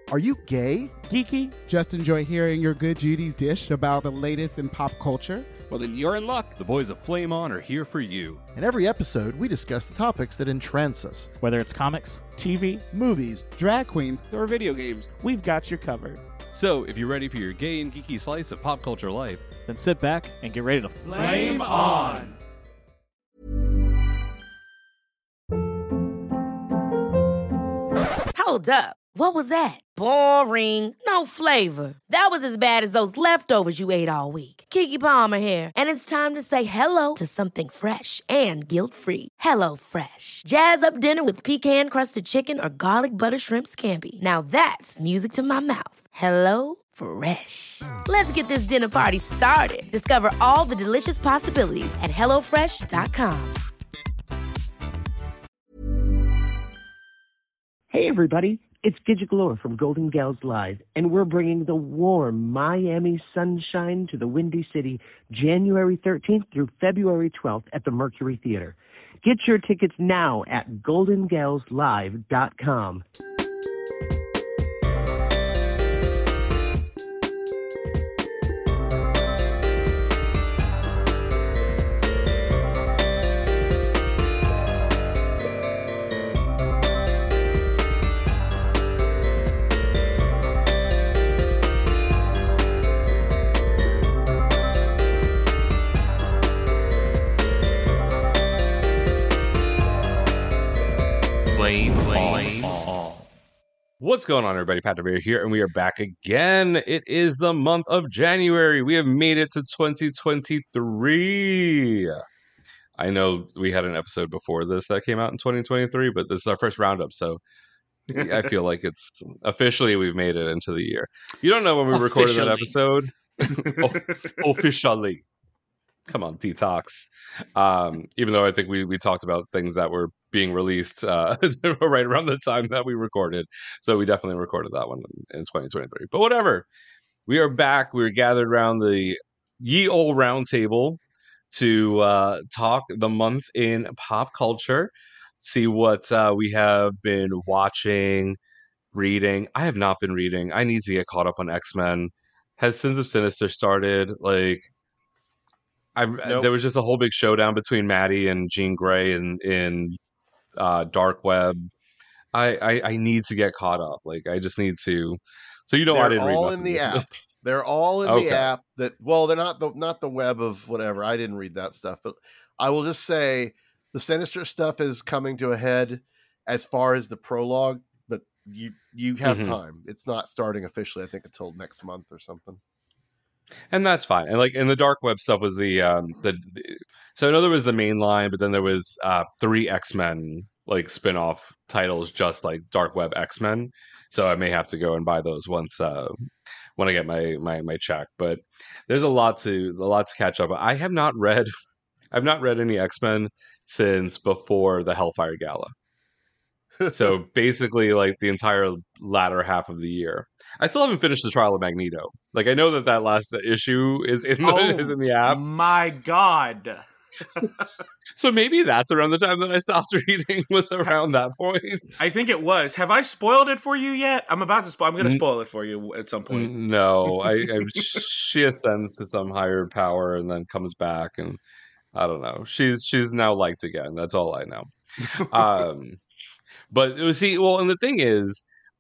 Are you gay? Geeky? Just enjoy hearing your good Judy's dish about the latest in pop culture? Well, then you're in luck. The boys of Flame On are here for you. In every episode, we discuss the topics that entrance us. Whether it's comics, TV, Movies, drag queens, or video games, we've got you covered. So, if you're ready for your gay and geeky slice of pop culture life, then sit back and get ready to Flame On! Hold up. What was that? Boring. No flavor. That was as bad as those leftovers you ate all week. Keke Palmer here, and it's time to say hello to something fresh and guilt-free. Hello Fresh. Jazz up dinner with pecan-crusted chicken or garlic butter shrimp scampi. Now that's music to my mouth. Hello Fresh. Let's get this dinner party started. Discover all the delicious possibilities at hellofresh.com. Hey everybody, it's Gidget Galore from Golden Gals Live, and we're bringing the warm Miami sunshine to the Windy City January 13th through February 12th at the Mercury Theater. Get your tickets now at goldengalslive.com. What's going on, everybody? Pat DeVere here, and we are back again. It is the month of January. We have made it to 2023. I know we had an episode before this that came out in 2023, but this is our first roundup, so I feel like it's officially we've made it into the year. You don't know when we recorded that episode. Officially. Come on, detox. Even though I think we talked about things that were being released right around the time that we recorded. So we definitely recorded that one in 2023. But whatever. We are back. We're gathered around the ye old round table to talk the month in pop culture, see what we have been watching, reading. I have not been reading. I need to get caught up on X-Men. Has Sins of Sinister started? Nope. There was just a whole big showdown between Maddie and Jean Grey in Dark Web. I need to get caught up. I just need to. So I didn't read. They're all in the app. They're all in the app. They're not the web of whatever. I didn't read that stuff, but I will just say the Sinister stuff is coming to a head as far as the prologue. But you have time. It's not starting officially, I think, until next month or something. And that's fine. And the Dark Web stuff was the so I know there was the main line, but then there was 3 X-Men spin-off titles just like Dark Web X-Men. So I may have to go and buy those once when I get my check. But there's a lot to catch up. I've not read any X-Men since before the Hellfire Gala. So basically the entire latter half of the year. I still haven't finished the Trial of Magneto. I know that last issue is in the app. My God. So maybe that's around the time that I stopped reading, was around that point. I think it was. Have I spoiled it for you yet? I'm going to spoil it for you at some point. No, she ascends to some higher power and then comes back, and I don't know. She's now liked again. That's all I know. But and the thing is,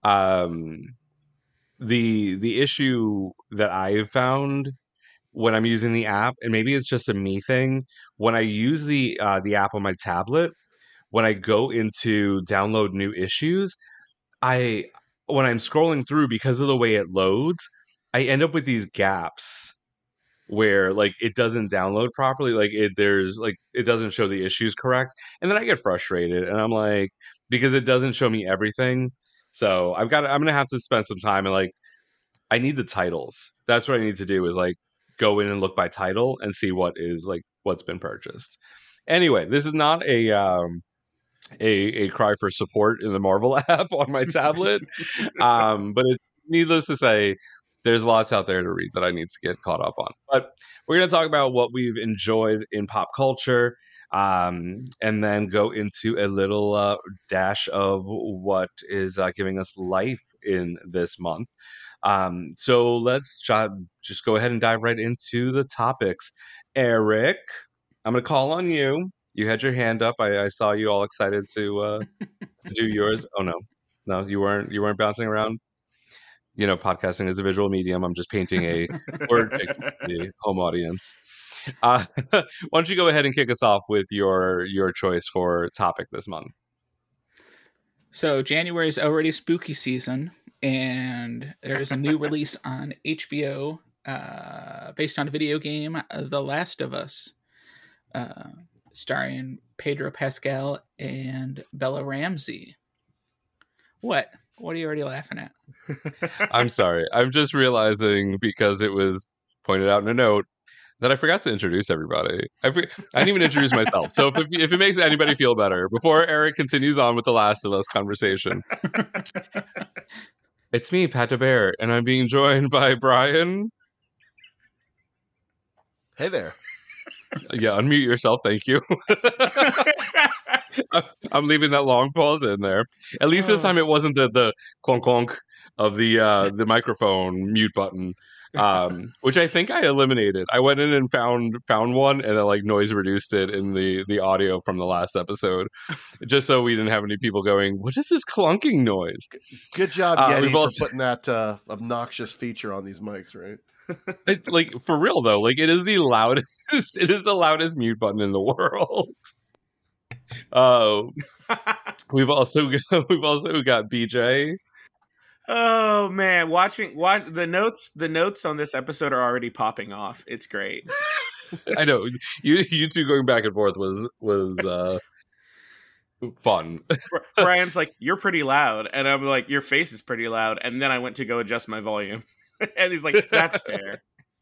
the issue that I've found when I'm using the app, and maybe it's just a me thing, when I use the app on my tablet, when I go into download new issues, when I'm scrolling through, because of the way it loads, I end up with these gaps where it doesn't download properly, it doesn't show the issues correct, and then I get frustrated, and I'm because it doesn't show me everything. So I'm gonna have to spend some time, and I need the titles. That's what I need to do, is go in and look by title and see what is what's been purchased. Anyway, this is not a cry for support in the Marvel app on my tablet, but needless to say, there's lots out there to read that I need to get caught up on. But we're going to talk about what we've enjoyed in pop culture. and then go into a little dash of what is giving us life in this month. So let's just go ahead and dive right into the topics. Eric, I'm going to call on you. You had your hand up. I saw you all excited to do yours. Oh no, you weren't bouncing around. Podcasting is a visual medium. I'm just painting a word picture for the home audience. Why don't you go ahead and kick us off with your choice for topic this month? So January is already spooky season, and there's a new release on HBO based on a video game, The Last of Us, starring Pedro Pascal and Bella Ramsey. What are you already laughing at? I'm sorry. I'm just realizing, because it was pointed out in a note, that I forgot to introduce everybody. I didn't even introduce myself. So if it makes anybody feel better, before Eric continues on with the Last of Us conversation, it's me, Pat DeBear, and I'm being joined by Brian. Hey there. Yeah, unmute yourself. Thank you. I'm leaving that long pause in there. At least this time it wasn't the clonk clonk of the microphone mute button, which I think I eliminated. I went in and found one, and it noise reduced it in the audio from the last episode, just so we didn't have any people going, "What is this clunking noise?" Good job, Yeti, for putting that obnoxious feature on these mics, right? For real though, it is the loudest. It is the loudest mute button in the world. We've also got BJ. Oh man, watch the notes on this episode are already popping off. It's great. I know you two going back and forth was fun. Brian's like, "You're pretty loud," and I'm like, "Your face is pretty loud," and then I went to go adjust my volume, and he's like, "That's fair."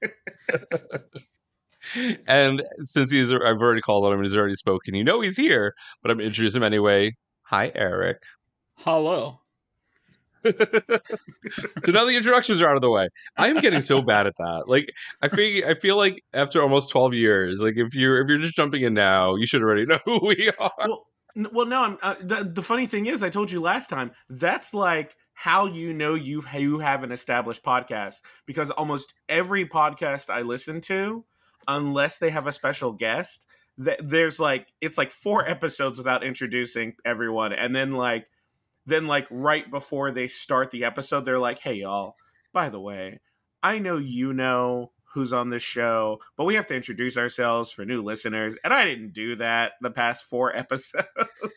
And since I've already called on him and he's already spoken, he's here, but I'm introducing him anyway. Hi, Eric. Hello. So now the introductions are out of the way. I am getting so bad at that. I feel like after almost 12 years, if you're just jumping in now, you should already know who we are. Well, no. The funny thing is, I told you last time, that's how you have an established podcast, because almost every podcast I listen to, unless they have a special guest, there's it's 4 episodes without introducing everyone, and then right before they start the episode, they're like, "Hey y'all, by the way, I know who's on this show, but we have to introduce ourselves for new listeners," and I didn't do that the past 4 episodes.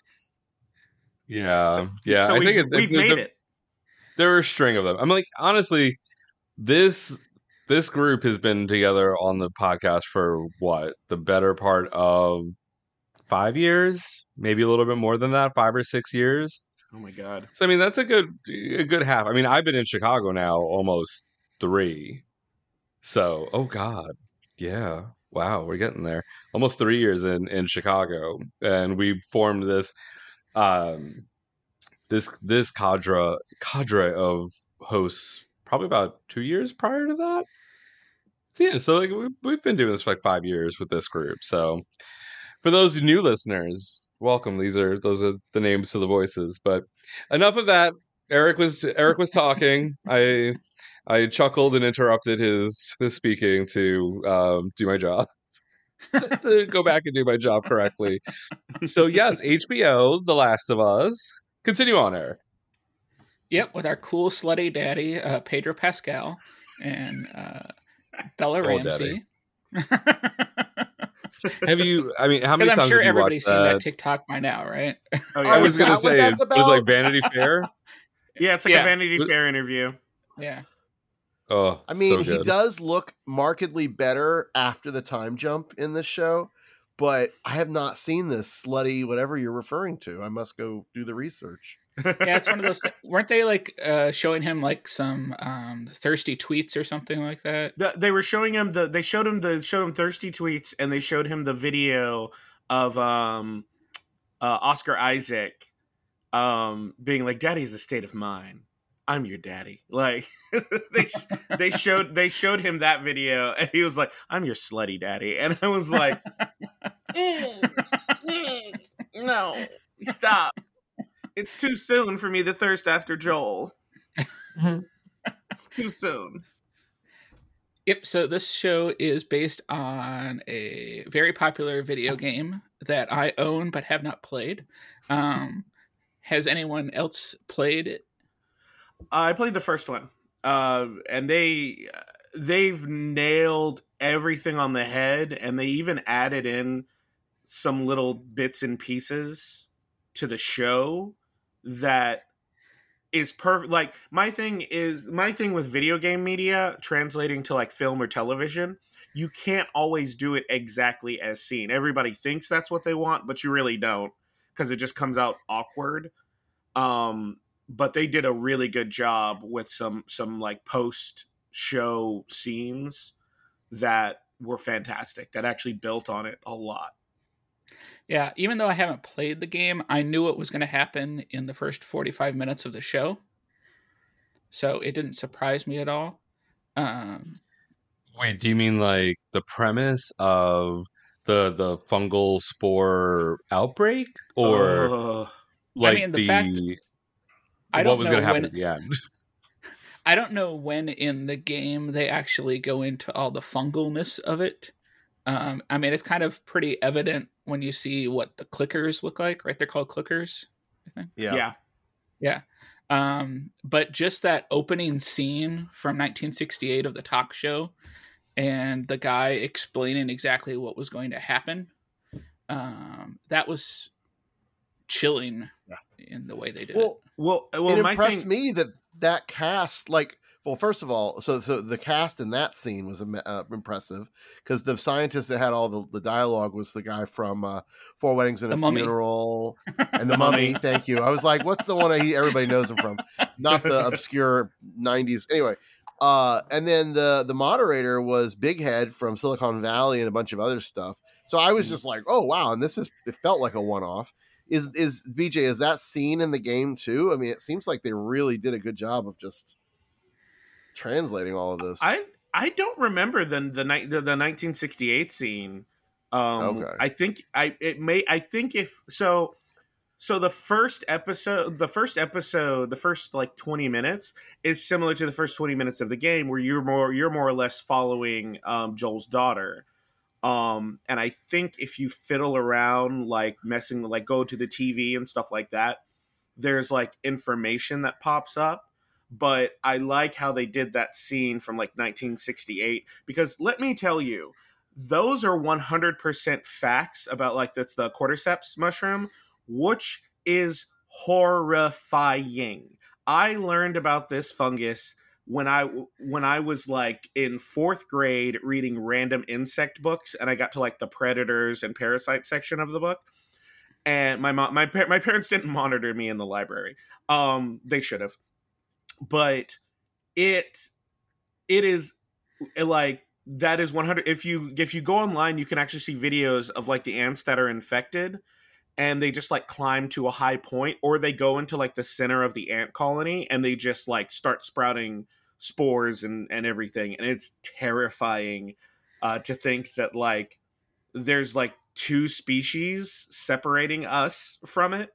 Yeah, so I think we've made it. There are a string of them. I'm honestly, this group has been together on the podcast for the better part of 5 years, maybe a little bit more than that, 5 or 6 years. Oh my god! So that's a good half. I've been in Chicago now almost 3. So, oh god, yeah, wow, we're getting there. Almost 3 years in Chicago, and we formed this this cadre of hosts probably about 2 years prior to that. So yeah, so we've been doing this for 5 years with this group. So for those new listeners, welcome. Those are the names to the voices. But enough of that. Eric was talking. I chuckled and interrupted his speaking to do my job. To go back and do my job correctly. So yes, HBO, The Last of Us. Continue on, Eric. Yep, with our cool slutty daddy, Pedro Pascal, and Bella Ramsey. Have you? How many times? I'm sure have you everybody's seen that? that TikTok by now, right? Oh, yeah. I was going to say, it was Vanity Fair. Yeah, it's a Vanity Fair interview. Yeah. Oh, he does look markedly better after the time jump in this show, but I have not seen this slutty whatever you're referring to. I must go do the research. Yeah, it's one of those. Weren't they showing him some thirsty tweets or something like that? They were showing him they showed him thirsty tweets, and they showed him the video of Oscar Isaac being like, "Daddy's a state of mind. I'm your daddy." They showed him that video, and he was like, "I'm your slutty daddy," and I was like, No, stop. It's too soon for me to thirst after Joel. It's too soon. Yep, so this show is based on a very popular video game that I own but have not played. Has anyone else played it? I played the first one, and they've nailed everything on the head, and they even added in some little bits and pieces to the show that is perfect. Like my thing with video game media translating to like film or television, you can't always do it exactly as seen. Everybody thinks that's what they want, but you really don't, because it just comes out awkward. But they did a really good job with some like post show scenes that were fantastic, that actually built on it a lot. Yeah, even though I haven't played the game, I knew what was going to happen in the first 45 minutes of the show. So it didn't surprise me at all. Wait, do you mean like the premise of the fungal spore outbreak? Or like I mean, what was going to happen at the end? I don't know when in the game they actually go into all the fungalness of it. I mean, it's kind of pretty evident when you see what the clickers look like, right? They're called clickers, I think. Yeah. But just that opening scene from 1968 of the talk show and the guy explaining exactly what was going to happen, that was chilling in the way they did it. Well, it impressed me that cast, like, well, first of all, so the cast in that scene was impressive, because the scientist that had all the dialogue was the guy from Four Weddings and a Funeral and The Mummy. Thank you. I was like, what's the one everybody knows him from? Not the obscure 90s. Anyway, and then the moderator was Big Head from Silicon Valley and a bunch of other stuff. So I was just like, oh, wow. And it felt like a one-off. Is BJ, is that scene in the game too? I mean, it seems like they really did a good job of just translating all of this. I don't remember the 1968 scene. Okay. I think the first like 20 minutes is similar to the first 20 minutes of the game, where you're more or less following Joel's daughter. And I think if you fiddle around, like messing, like go to the TV and stuff like that, there's like information that pops up. But I like how they did that scene from like 1968, because let me tell you, those are 100% facts about like that's the cordyceps mushroom, which is horrifying. I learned about this fungus when I was like in 4th grade reading random insect books, and I got to like the predators and parasites section of the book. And my parents didn't monitor me in the library. They should have. But it is like, that is 100. If you go online, you can actually see videos of like the ants that are infected, and they just like climb to a high point, or they go into like the center of the ant colony and they just like start sprouting spores and everything. And it's terrifying to think that like there's like 2 species separating us from it.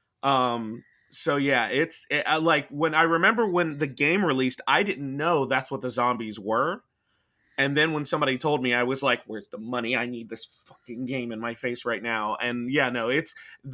So yeah, like when I remember when the game released, I didn't know that's what the zombies were. And then when somebody told me, I was like, where's the money? I need this fucking game in my face right now. And yeah, no, it's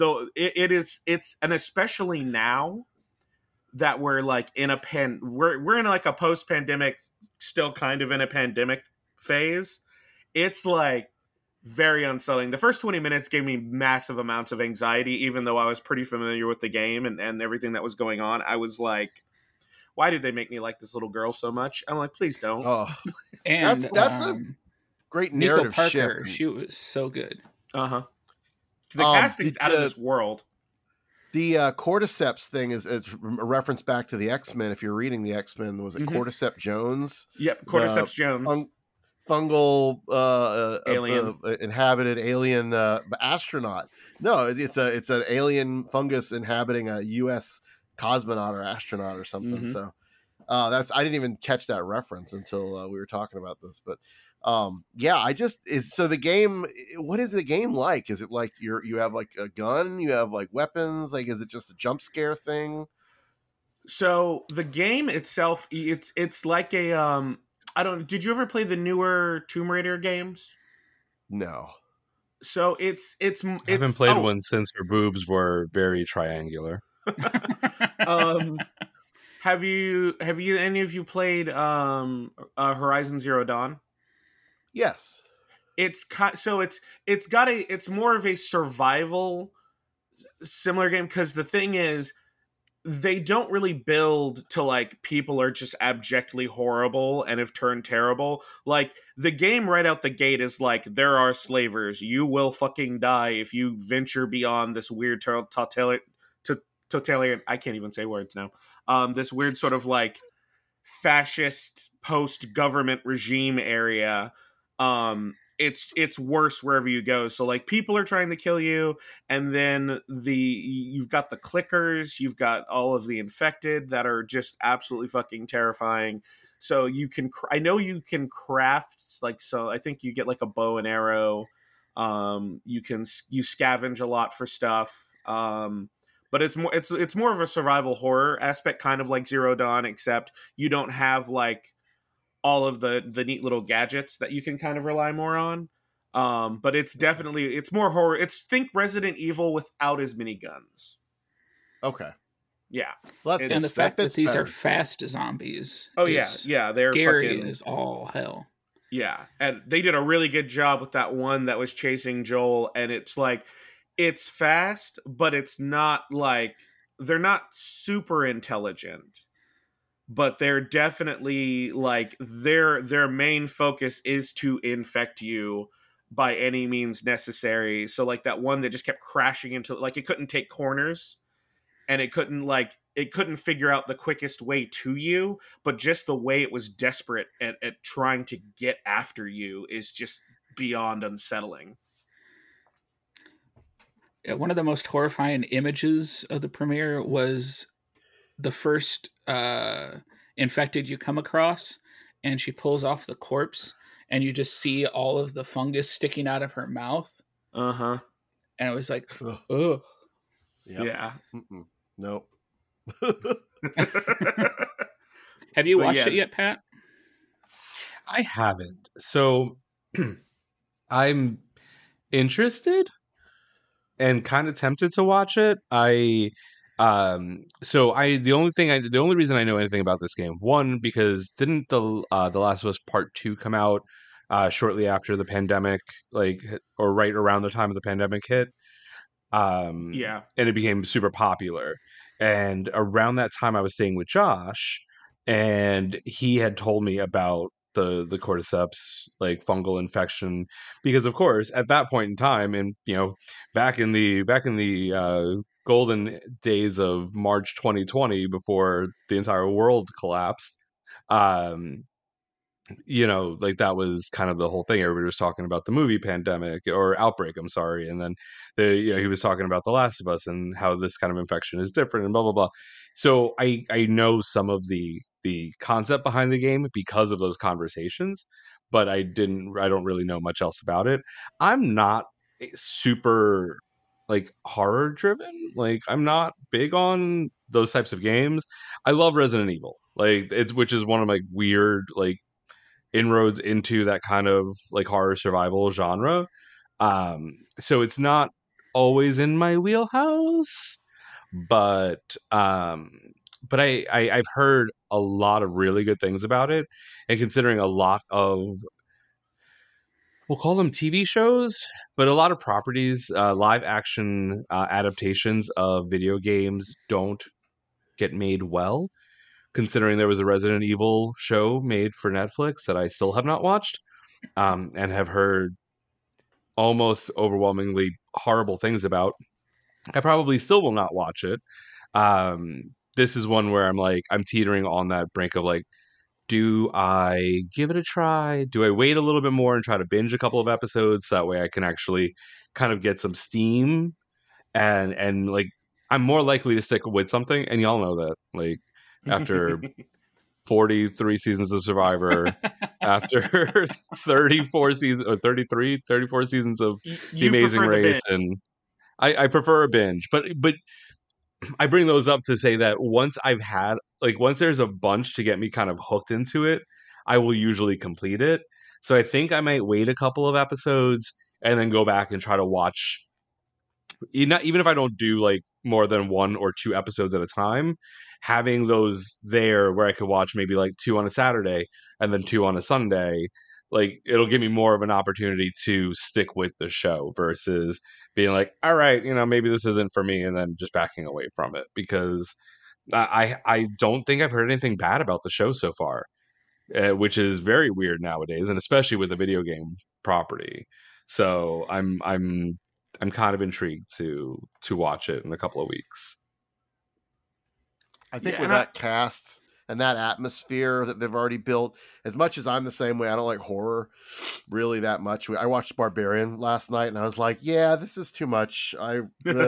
and especially now that we're like in we're in like a post-pandemic, still kind of in a pandemic phase. It's like very unsettling. The first 20 minutes gave me massive amounts of anxiety, even though I was pretty familiar with the game and everything that was going on. I was like, why did they make me like this little girl so much? I'm like, please don't. Oh, and that's a great narrative Parker, shift. She was so good. The casting's out of this world. The cordyceps thing is a reference back to the X-Men. If you're reading the X-Men, was it Cordyceps Jones? Yep, Cordyceps Jones. Fungal alien inhabited alien astronaut. No, it's an alien fungus inhabiting a U.S. cosmonaut or astronaut or something. So I didn't even catch that reference until we were talking about this, but so the game. What is the game like? Is it like you have like a gun, you have like weapons? Like, is it just a jump scare thing? So the game itself, it's like a I don't. Did you ever play the newer Tomb Raider games? No. So it's I haven't played one since her boobs were very triangular. Have you any of you played Horizon Zero Dawn? Yes. It's more of a survival similar game, because the thing is, they don't really build to like people are just abjectly horrible and have turned terrible. Like, the game right out the gate is like, there are slavers. You will fucking die if you venture beyond this weird totalitarian. I can't even say words now. This weird sort of like fascist post-government regime area. It's worse wherever you go. So like, people are trying to kill you, and then you've got the clickers, you've got all of the infected that are just absolutely fucking terrifying. So I know you can craft, like, so I think you get like a bow and arrow. You scavenge a lot for stuff. But it's more of a survival horror aspect, kind of like Zero Dawn, except you don't have like all of the neat little gadgets that you can kind of rely more on. But it's more horror. Think Resident Evil without as many guns. Okay. Yeah. And the fact that these are fast zombies. Oh yeah. They're scary fucking, as all hell. Yeah. And they did a really good job with that one that was chasing Joel. And it's like, it's fast, but it's not like, they're not super intelligent. But they're definitely like, their main focus is to infect you by any means necessary. So like, that one that just kept crashing into, like, it couldn't take corners, and it couldn't figure out the quickest way to you, but just the way it was desperate at trying to get after you is just beyond unsettling. Yeah, one of the most horrifying images of the premiere was the first infected you come across, and she pulls off the corpse, and you just see all of the fungus sticking out of her mouth. And it was like, ugh. Yep. Yeah. Nope. Have you watched it yet, Pat? I haven't. So I'm interested and kind of tempted to watch it. The only reason I know anything about this game, one, because didn't the Last of Us Part 2 come out shortly after the pandemic, or right around the time of the pandemic hit? And it became super popular. And around that time, I was staying with Josh, and he had told me about the cordyceps, like, fungal infection, because of course at that point in time, and back in the golden days of March 2020, before the entire world collapsed, like, that was kind of the whole thing. Everybody was talking about the movie Pandemic, or Outbreak, I'm sorry, and then he was talking about The Last of Us and how this kind of infection is different and blah blah blah. So I know some of the concept behind the game because of those conversations, but I don't really know much else about it. I'm not super like horror driven. Like, I'm not big on those types of games. I love Resident Evil, which is one of my weird like inroads into that kind of like horror survival genre. So it's not always in my wheelhouse, but I've heard a lot of really good things about it, and considering a lot of, we'll call them TV shows, but a lot of properties, live action adaptations of video games don't get made well. Considering there was a Resident Evil show made for Netflix that I still have not watched, and have heard almost overwhelmingly horrible things about, I probably still will not watch it. This is one where I'm teetering on that brink of like, do I give it a try? Do I wait a little bit more and try to binge a couple of episodes? That way I can actually kind of get some steam, and like, I'm more likely to stick with something. And y'all know that, like, after 43 seasons of Survivor after 34 seasons or 34 seasons of The Amazing Race, and I prefer a binge. But I bring those up to say that once there's a bunch to get me kind of hooked into it, I will usually complete it. So I think I might wait a couple of episodes and then go back and try to watch. Even if I don't do like more than 1 or 2 episodes at a time, having those there where I could watch maybe like 2 on a Saturday and then 2 on a Sunday, like it'll give me more of an opportunity to stick with the show versus being like, all right, maybe this isn't for me, and then just backing away from it, because I don't think I've heard anything bad about the show so far, which is very weird nowadays, and especially with a video game property. So I'm kind of intrigued to watch it in a couple of weeks. I think with that cast and that atmosphere that they've already built, as much as I'm the same way, I don't like horror really that much. I watched Barbarian last night and I was like, yeah, this is too much. And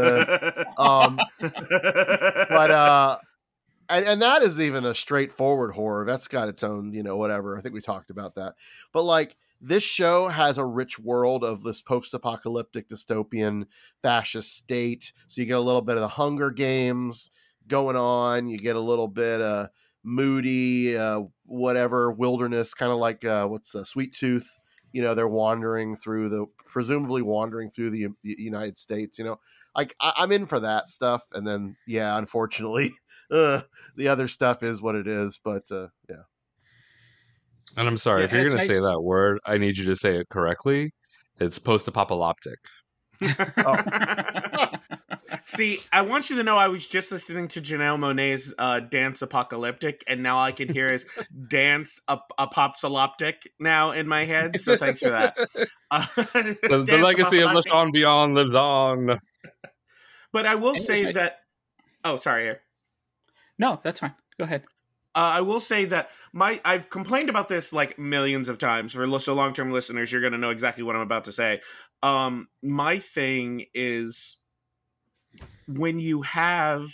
that is even a straightforward horror. That's got its own, whatever. I think we talked about that. But like, this show has a rich world of this post-apocalyptic dystopian fascist state. So you get a little bit of the Hunger Games going on. You get a little bit of moody, whatever, wilderness, kind of like Sweet Tooth. They're presumably wandering through the United States. Like I'm in for that stuff. And then, yeah, unfortunately, the other stuff is what it is. But yeah. And I'm sorry, if you're going to say that word, I need you to say it correctly. It's post-apocalyptic. See, I want you to know I was just listening to Janelle Monáe's Dance Apocalyptic, and now I can hear his Dance Apopsoloptic now in my head, so thanks for that. The legacy of LaShawn Beyond lives on. But I will say that... Oh, sorry. No, that's fine. Go ahead. I will say that I've complained about this like millions of times. For long-term listeners, you're going to know exactly what I'm about to say. My thing is when you have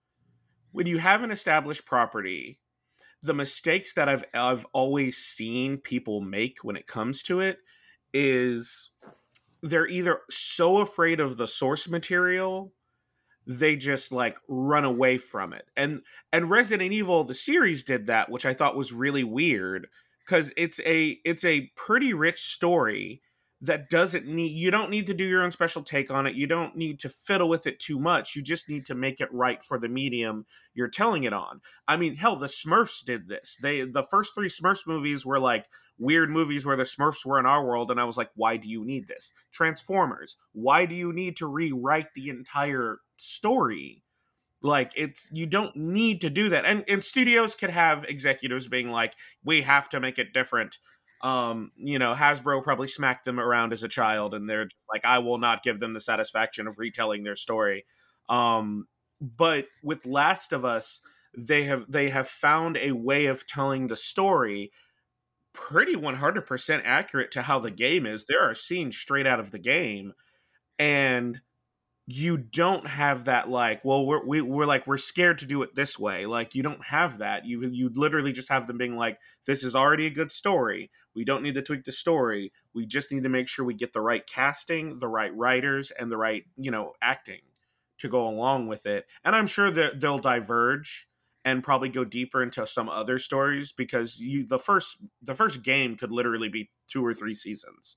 an established property, the mistakes that I've always seen people make when it comes to it is they're either so afraid of the source material they just like run away from it. And Resident Evil, the series, did that, which I thought was really weird, because it's a pretty rich story that you don't need to do your own special take on it. You don't need to fiddle with it too much. You just need to make it right for the medium you're telling it on. I mean, hell, the Smurfs did this. The first 3 Smurfs movies were like weird movies where the Smurfs were in our world, and I was like, why do you need this? Transformers, why do you need to rewrite the entire story? Like, you don't need to do that. And studios could have executives being like, we have to make it different. Hasbro probably smacked them around as a child, and they're like, I will not give them the satisfaction of retelling their story. But with Last of Us, they have found a way of telling the story pretty 100% accurate to how the game is. There are scenes straight out of the game, and you don't have that like, well, we're scared to do it this way. Like, you don't have that. You literally just have them being like, this is already a good story. We don't need to tweak the story. We just need to make sure we get the right casting, the right writers, and the right, acting to go along with it. And I'm sure that they'll diverge and probably go deeper into some other stories, because the first game could literally be 2 or 3 seasons.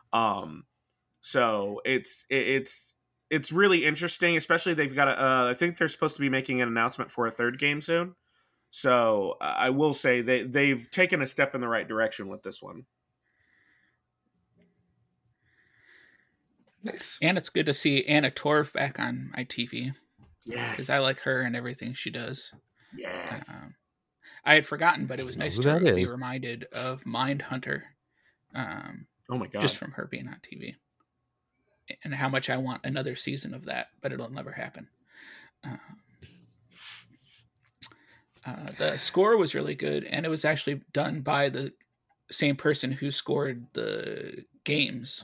So it's really interesting, especially they've got I think they're supposed to be making an announcement for a 3rd game soon. So I will say they've taken a step in the right direction with this one. Nice. And it's good to see Anna Torv back on my TV. Yes. Because I like her and everything she does. Yes. I had forgotten, but it was nice to be reminded of Mindhunter. Oh my God. Just from her being on TV. And how much I want another season of that, but it'll never happen. The score was really good, and it was actually done by the same person who scored the games.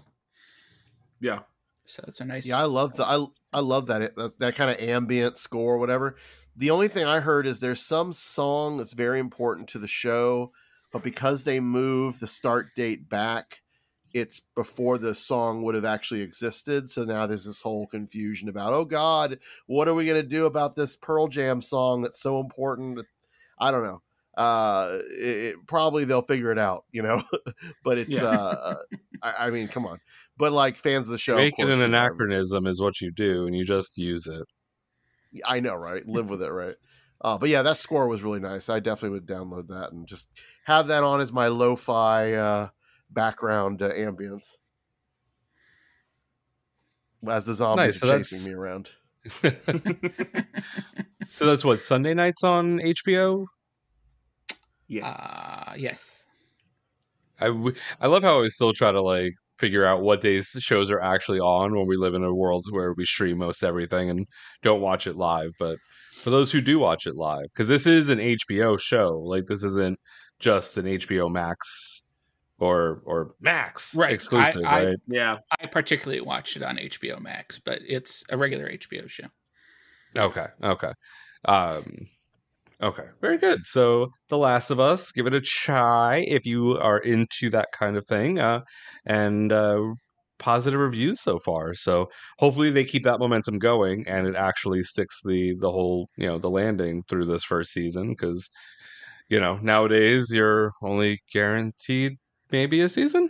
Yeah. So it's a nice. Yeah, I love that kind of ambient score, whatever. The only thing I heard is there's some song that's very important to the show, but because they moved the start date back, it's before the song would have actually existed. So now there's this whole confusion about, oh God, what are we going to do about this Pearl Jam song that's so important? I don't know. Probably they'll figure it out, but it's, I mean, come on. But like fans of the show, make it an anachronism is what you do, and you just use it. I know, right? Live with it, right? But yeah, that score was really nice. I definitely would download that and just have that on as my lo-fi background ambience as the zombies are chasing me around. So that's what, Sunday nights on HBO? Yes. Yes. I love how I still try to like figure out what days the shows are actually on when we live in a world where we stream most everything and don't watch it live. But for those who do watch it live, because this is an HBO show, like this isn't just an HBO Max or Max exclusive, right? Yeah. I particularly watched it on HBO Max, but it's a regular HBO show. Okay. Okay, very good. So, The Last of Us, give it a try if you are into that kind of thing, and positive reviews so far. So, hopefully, they keep that momentum going, and it actually sticks the whole the landing through this first season. Because nowadays you're only guaranteed maybe a season.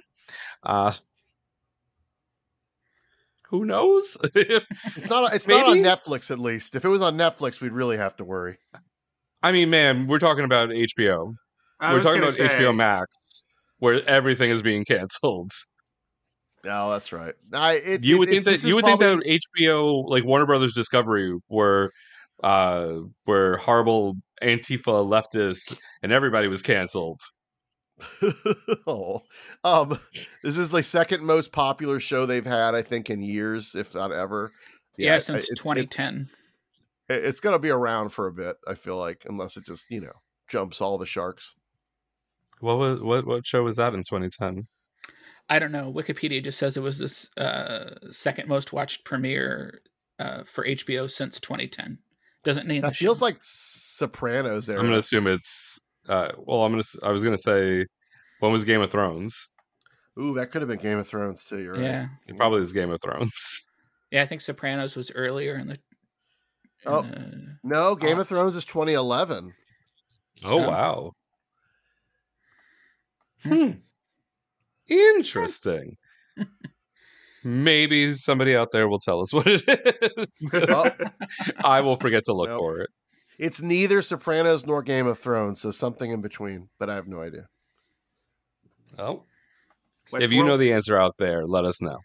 Who knows? It's not on Netflix, at least. If it was on Netflix, we'd really have to worry. I mean, man, we're talking about HBO. We're talking about HBO Max, where everything is being canceled. Oh, that's right. You would think that HBO, like Warner Brothers Discovery, were horrible Antifa leftists, and everybody was canceled. This is the second most popular show they've had, I think, in years, if not ever. Yeah, since 2010. It's going to be around for a bit, I feel like, unless it just, jumps all the sharks. What show was that in 2010? I don't know. Wikipedia just says it was this second most watched premiere for HBO since 2010. Doesn't name that feels like Sopranos era. I'm going to assume it's I was going to say, when was Game of Thrones? Ooh, that could have been Game of Thrones too. You're right. Yeah. It probably is Game of Thrones. Yeah, I think Sopranos was earlier in the no, Game of Thrones is 2011. Oh, wow. Interesting. Maybe somebody out there will tell us what it is. I will forget to look for it. It's neither Sopranos nor Game of Thrones, so something in between, but I have no idea. Oh. If you know the answer out there, let us know.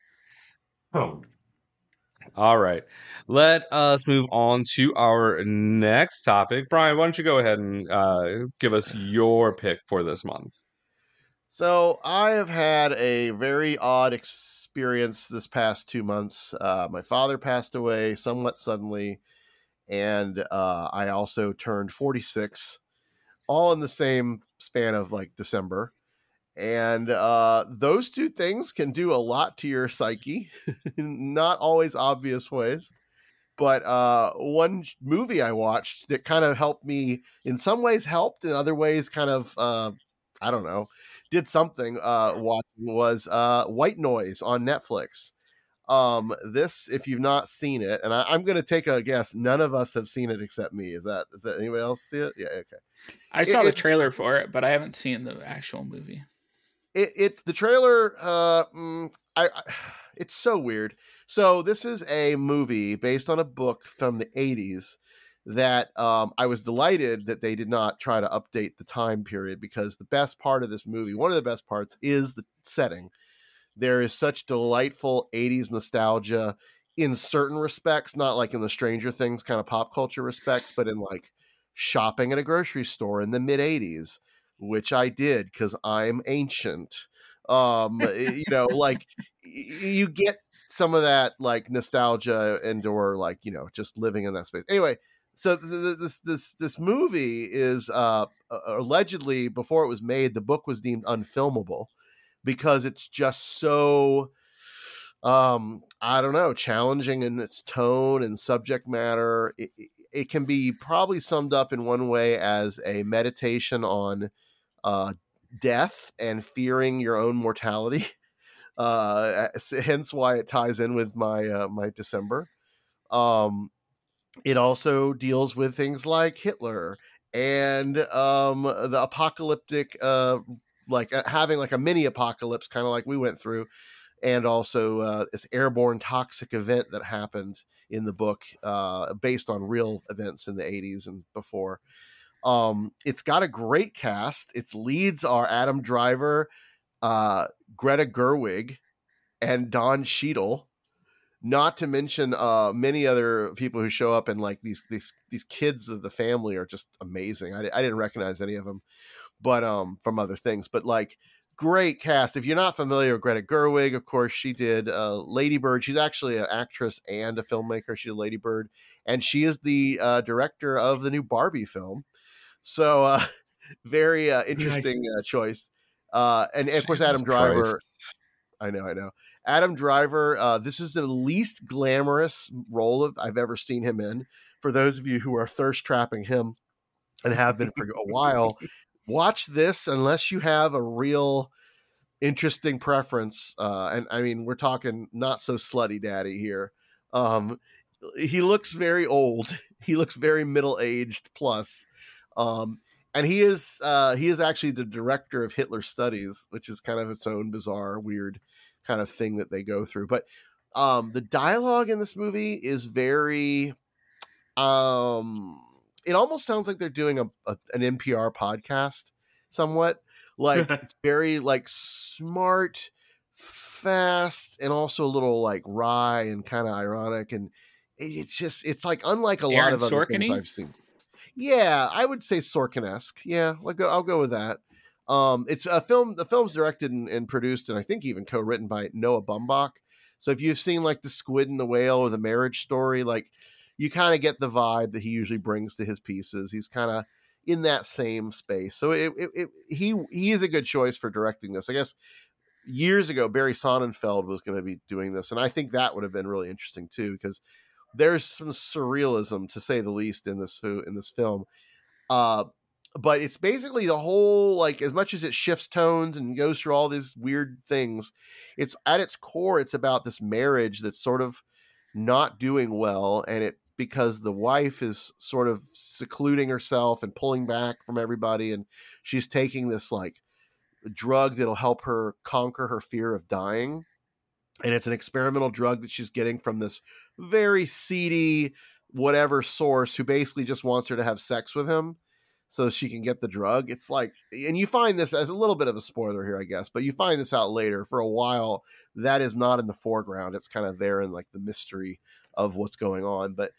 All right. Let us move on to our next topic. Brian, why don't you go ahead and give us your pick for this month? So I have had a very odd experience this past 2 months. My father passed away somewhat suddenly, and I also turned 46, all in the same span of like December. And those two things can do a lot to your psyche, not always obvious ways. But one movie I watched that kind of helped me, in some ways helped, in other ways kind of, I don't know, did something watching was White Noise on Netflix. This, if you've not seen it, and I'm going to take a guess, none of us have seen it except me. Is that anybody else see it? Yeah, okay. I saw the trailer for it, but I haven't seen the actual movie. It's the trailer. It's so weird. So this is a movie based on a book from the 80s that I was delighted that they did not try to update the time period, because the best part of this movie, one of the best parts, is the setting. There is such delightful 80s nostalgia in certain respects, not like in the Stranger Things kind of pop culture respects, but in like shopping at a grocery store in the mid 80s, which I did because I'm ancient. Like you get some of that like nostalgia and or like, just living in that space. Anyway, so this movie is allegedly, before it was made, the book was deemed unfilmable because it's just so I don't know, challenging in its tone and subject matter. it can be probably summed up in one way as a meditation on death and fearing your own mortality. Hence why it ties in with my December. It also deals with things like Hitler and the apocalyptic, having like a mini apocalypse, kind of like we went through, and also this airborne toxic event that happened in the book, based on real events in the 80s and before. It's got a great cast. Its leads are Adam Driver, Greta Gerwig, and Don Cheadle. Not to mention many other people who show up, and like these kids of the family are just amazing. I didn't recognize any of them, but from other things. But like, great cast. If you're not familiar with Greta Gerwig, of course, she did Lady Bird. She's actually an actress and a filmmaker. She did Lady Bird, and she is the director of the new Barbie film. So very interesting choice. And of course, Adam Driver. Christ. I know. Adam Driver, this is the least glamorous role I've ever seen him in. For those of you who are thirst trapping him and have been for a while, watch this unless you have a real interesting preference. And I mean, we're talking not so slutty daddy here. He looks very old. He looks very middle-aged plus. And he is actually the director of Hitler Studies, which is kind of its own bizarre, weird kind of thing that they go through. But the dialogue in this movie is very it almost sounds like they're doing an NPR podcast somewhat. Like it's very like smart, fast, and also a little like wry and kind of ironic, and it's like unlike a lot of other things I've seen. Yeah, I would say Sorkin-esque. Yeah, I'll go with that. It's a film. The film's directed and produced, and I think even co-written by Noah Baumbach. So if you've seen like The Squid and the Whale or The Marriage Story, like you kind of get the vibe that he usually brings to his pieces. He's kind of in that same space. So he is a good choice for directing this. I guess years ago, Barry Sonnenfeld was going to be doing this, and I think that would have been really interesting too, because there's some surrealism, to say the least, in this film. But it's basically the whole, like, as much as it shifts tones and goes through all these weird things, it's at its core, it's about this marriage that's sort of not doing well. And because the wife is sort of secluding herself and pulling back from everybody. And she's taking this like drug that'll help her conquer her fear of dying. And it's an experimental drug that she's getting from this very seedy, whatever source who basically just wants her to have sex with him so she can get the drug. It's like, and you find this as a little bit of a spoiler here, I guess, but you find this out later. For a while, that is not in the foreground. It's kind of there in like the mystery of what's going on. But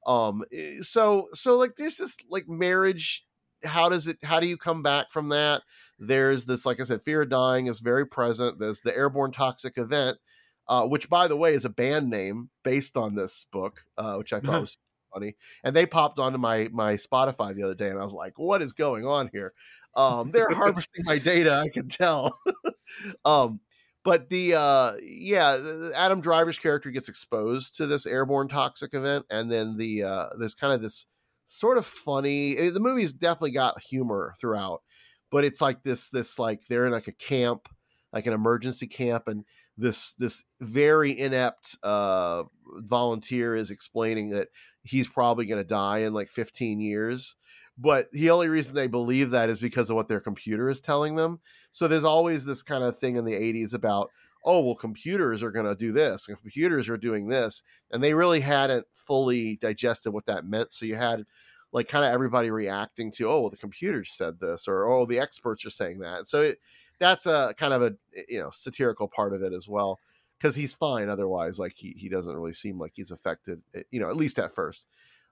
so like there's this like marriage. How do you come back from that? There's this, like I said, fear of dying is very present. There's the airborne toxic event, which, by the way, is a band name based on this book, which I thought was funny. And they popped onto my Spotify the other day, and I was like, what is going on here? They're harvesting my data, I can tell. But Adam Driver's character gets exposed to this airborne toxic event, and then there's kind of this sort of funny. The movie's definitely got humor throughout, but it's like this like they're in like a camp, like an emergency camp, and this very inept volunteer is explaining that he's probably going to die in like 15 years. But the only reason they believe that is because of what their computer is telling them. So there's always this kind of thing in the 80s about, oh, well, computers are going to do this, and computers are doing this. And they really hadn't fully digested what that meant. So you had like kind of everybody reacting to, oh, well, the computer said this, or, oh, the experts are saying that. So that's a kind of a, satirical part of it as well, because he's fine. Otherwise, like he doesn't really seem like he's affected, at least at first.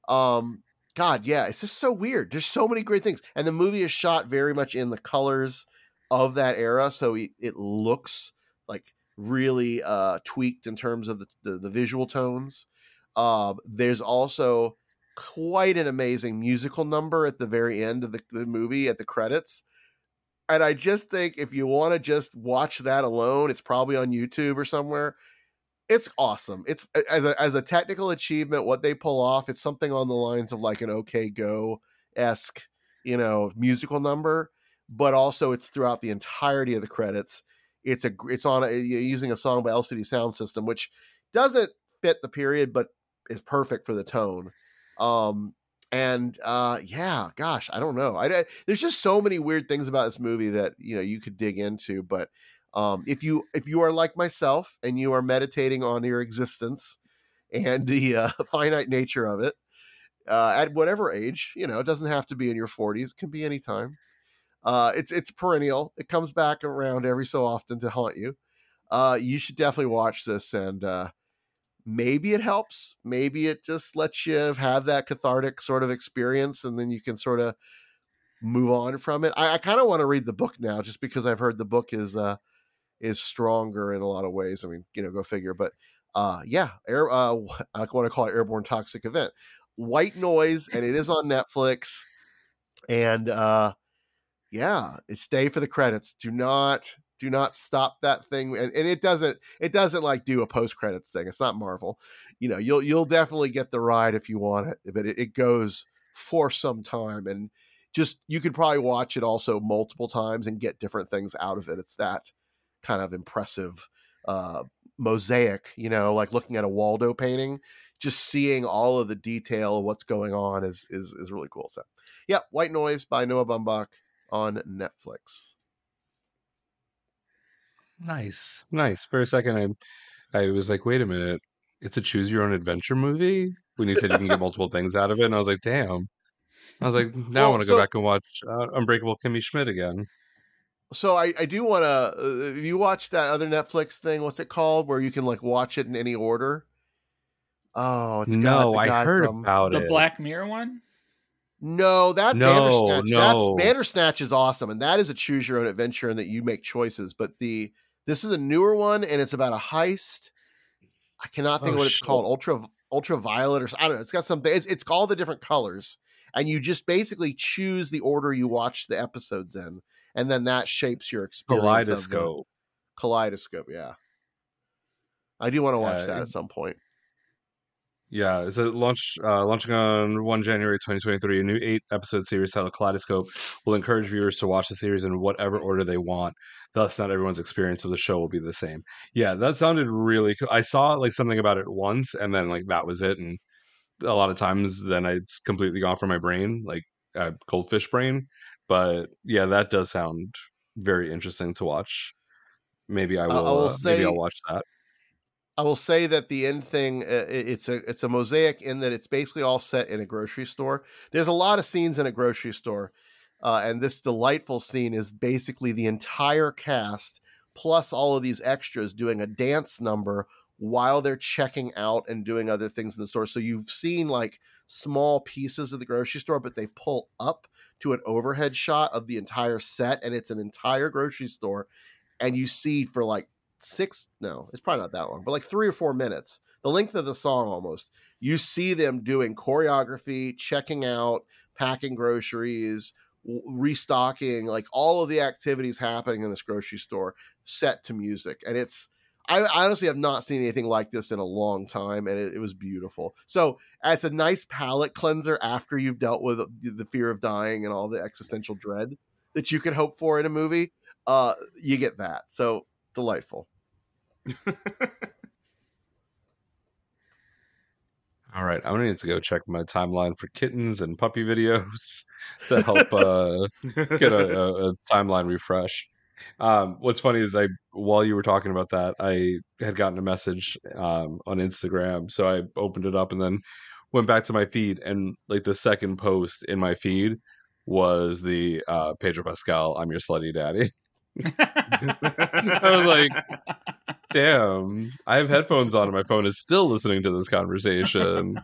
God, yeah, it's just so weird. There's so many great things. And the movie is shot very much in the colors of that era. So it looks like really tweaked in terms of the visual tones. There's also quite an amazing musical number at the very end of the movie at the credits. And I just think if you want to just watch that alone, it's probably on YouTube or somewhere. It's awesome. It's as a technical achievement, what they pull off. It's something on the lines of like an OK Go-esque, musical number, but also it's throughout the entirety of the credits. It's using a song by LCD Soundsystem, which doesn't fit the period, but is perfect for the tone. Yeah, gosh, I don't know. There's just so many weird things about this movie that you could dig into, but. If you are like myself and you are meditating on your existence and the finite nature of it, at whatever age, it doesn't have to be in your 40s. It can be any time. It's perennial. It comes back around every so often to haunt you. You should definitely watch this, and maybe it helps. Maybe it just lets you have that cathartic sort of experience, and then you can sort of move on from it. I kind of want to read the book now, just because I've heard the book is stronger in a lot of ways. I mean, go figure. But I want to call it Airborne Toxic Event. White Noise, and it is on Netflix. And stay for the credits. Do not stop that thing. And it doesn't like do a post credits thing. It's not Marvel. You'll definitely get the ride if you want it, but it goes for some time, and just you could probably watch it also multiple times and get different things out of it. It's that kind of impressive mosaic, like looking at a Waldo painting, just seeing all of the detail of what's going on is really cool. So yeah, White Noise by Noah Baumbach on Netflix. Nice. For a second, I was like, wait a minute, it's a choose your own adventure movie when you said you can get multiple things out of it, and I was like, damn. I was like, now I want to go back and watch Unbreakable Kimmy Schmidt again. So I do want to. You watch that other Netflix thing? What's it called? Where you can like watch it in any order? Oh, it's I heard about the Black Mirror one. No, Bandersnatch. Bandersnatch is awesome, and that is a choose your own adventure, and that you make choices. But this is a newer one, and it's about a heist. I cannot think of what it's called. Ultraviolet, or I don't know. It's got something. It's all the different colors, and you just basically choose the order you watch the episodes in. And then that shapes your experience. Kaleidoscope, yeah. I do want to watch that at some point. Yeah, it's launching on 1 January 2023. A new 8-episode series titled Kaleidoscope will encourage viewers to watch the series in whatever order they want. Thus, not everyone's experience with the show will be the same. Yeah, that sounded really cool. I saw like something about it once, and then like that was it. And a lot of times, then it's completely gone from my brain, like goldfish brain. But yeah, that does sound very interesting to watch. Maybe I will. Maybe I'll watch that. I will say that the end thing, it's a mosaic in that it's basically all set in a grocery store. There's a lot of scenes in a grocery store, and this delightful scene is basically the entire cast plus all of these extras doing a dance number while they're checking out and doing other things in the store. So you've seen like small pieces of the grocery store, but they pull up to an overhead shot of the entire set, and it's an entire grocery store, and you see for like it's probably not that long, but like 3 or 4 minutes, the length of the song almost, you see them doing choreography, checking out, packing groceries, restocking, like all of the activities happening in this grocery store set to music. And I honestly have not seen anything like this in a long time, and it was beautiful. So as a nice palate cleanser after you've dealt with the fear of dying and all the existential dread that you can hope for in a movie, you get that. So delightful. All right, I'm gonna need to go check my timeline for kittens and puppy videos to help get a timeline refresh. What's funny is while you were talking about that, I had gotten a message on Instagram, so I opened it up and then went back to my feed, and like the second post in my feed was the Pedro Pascal "I'm Your Slutty Daddy." I was like, damn, I have headphones on and my phone is still listening to this conversation.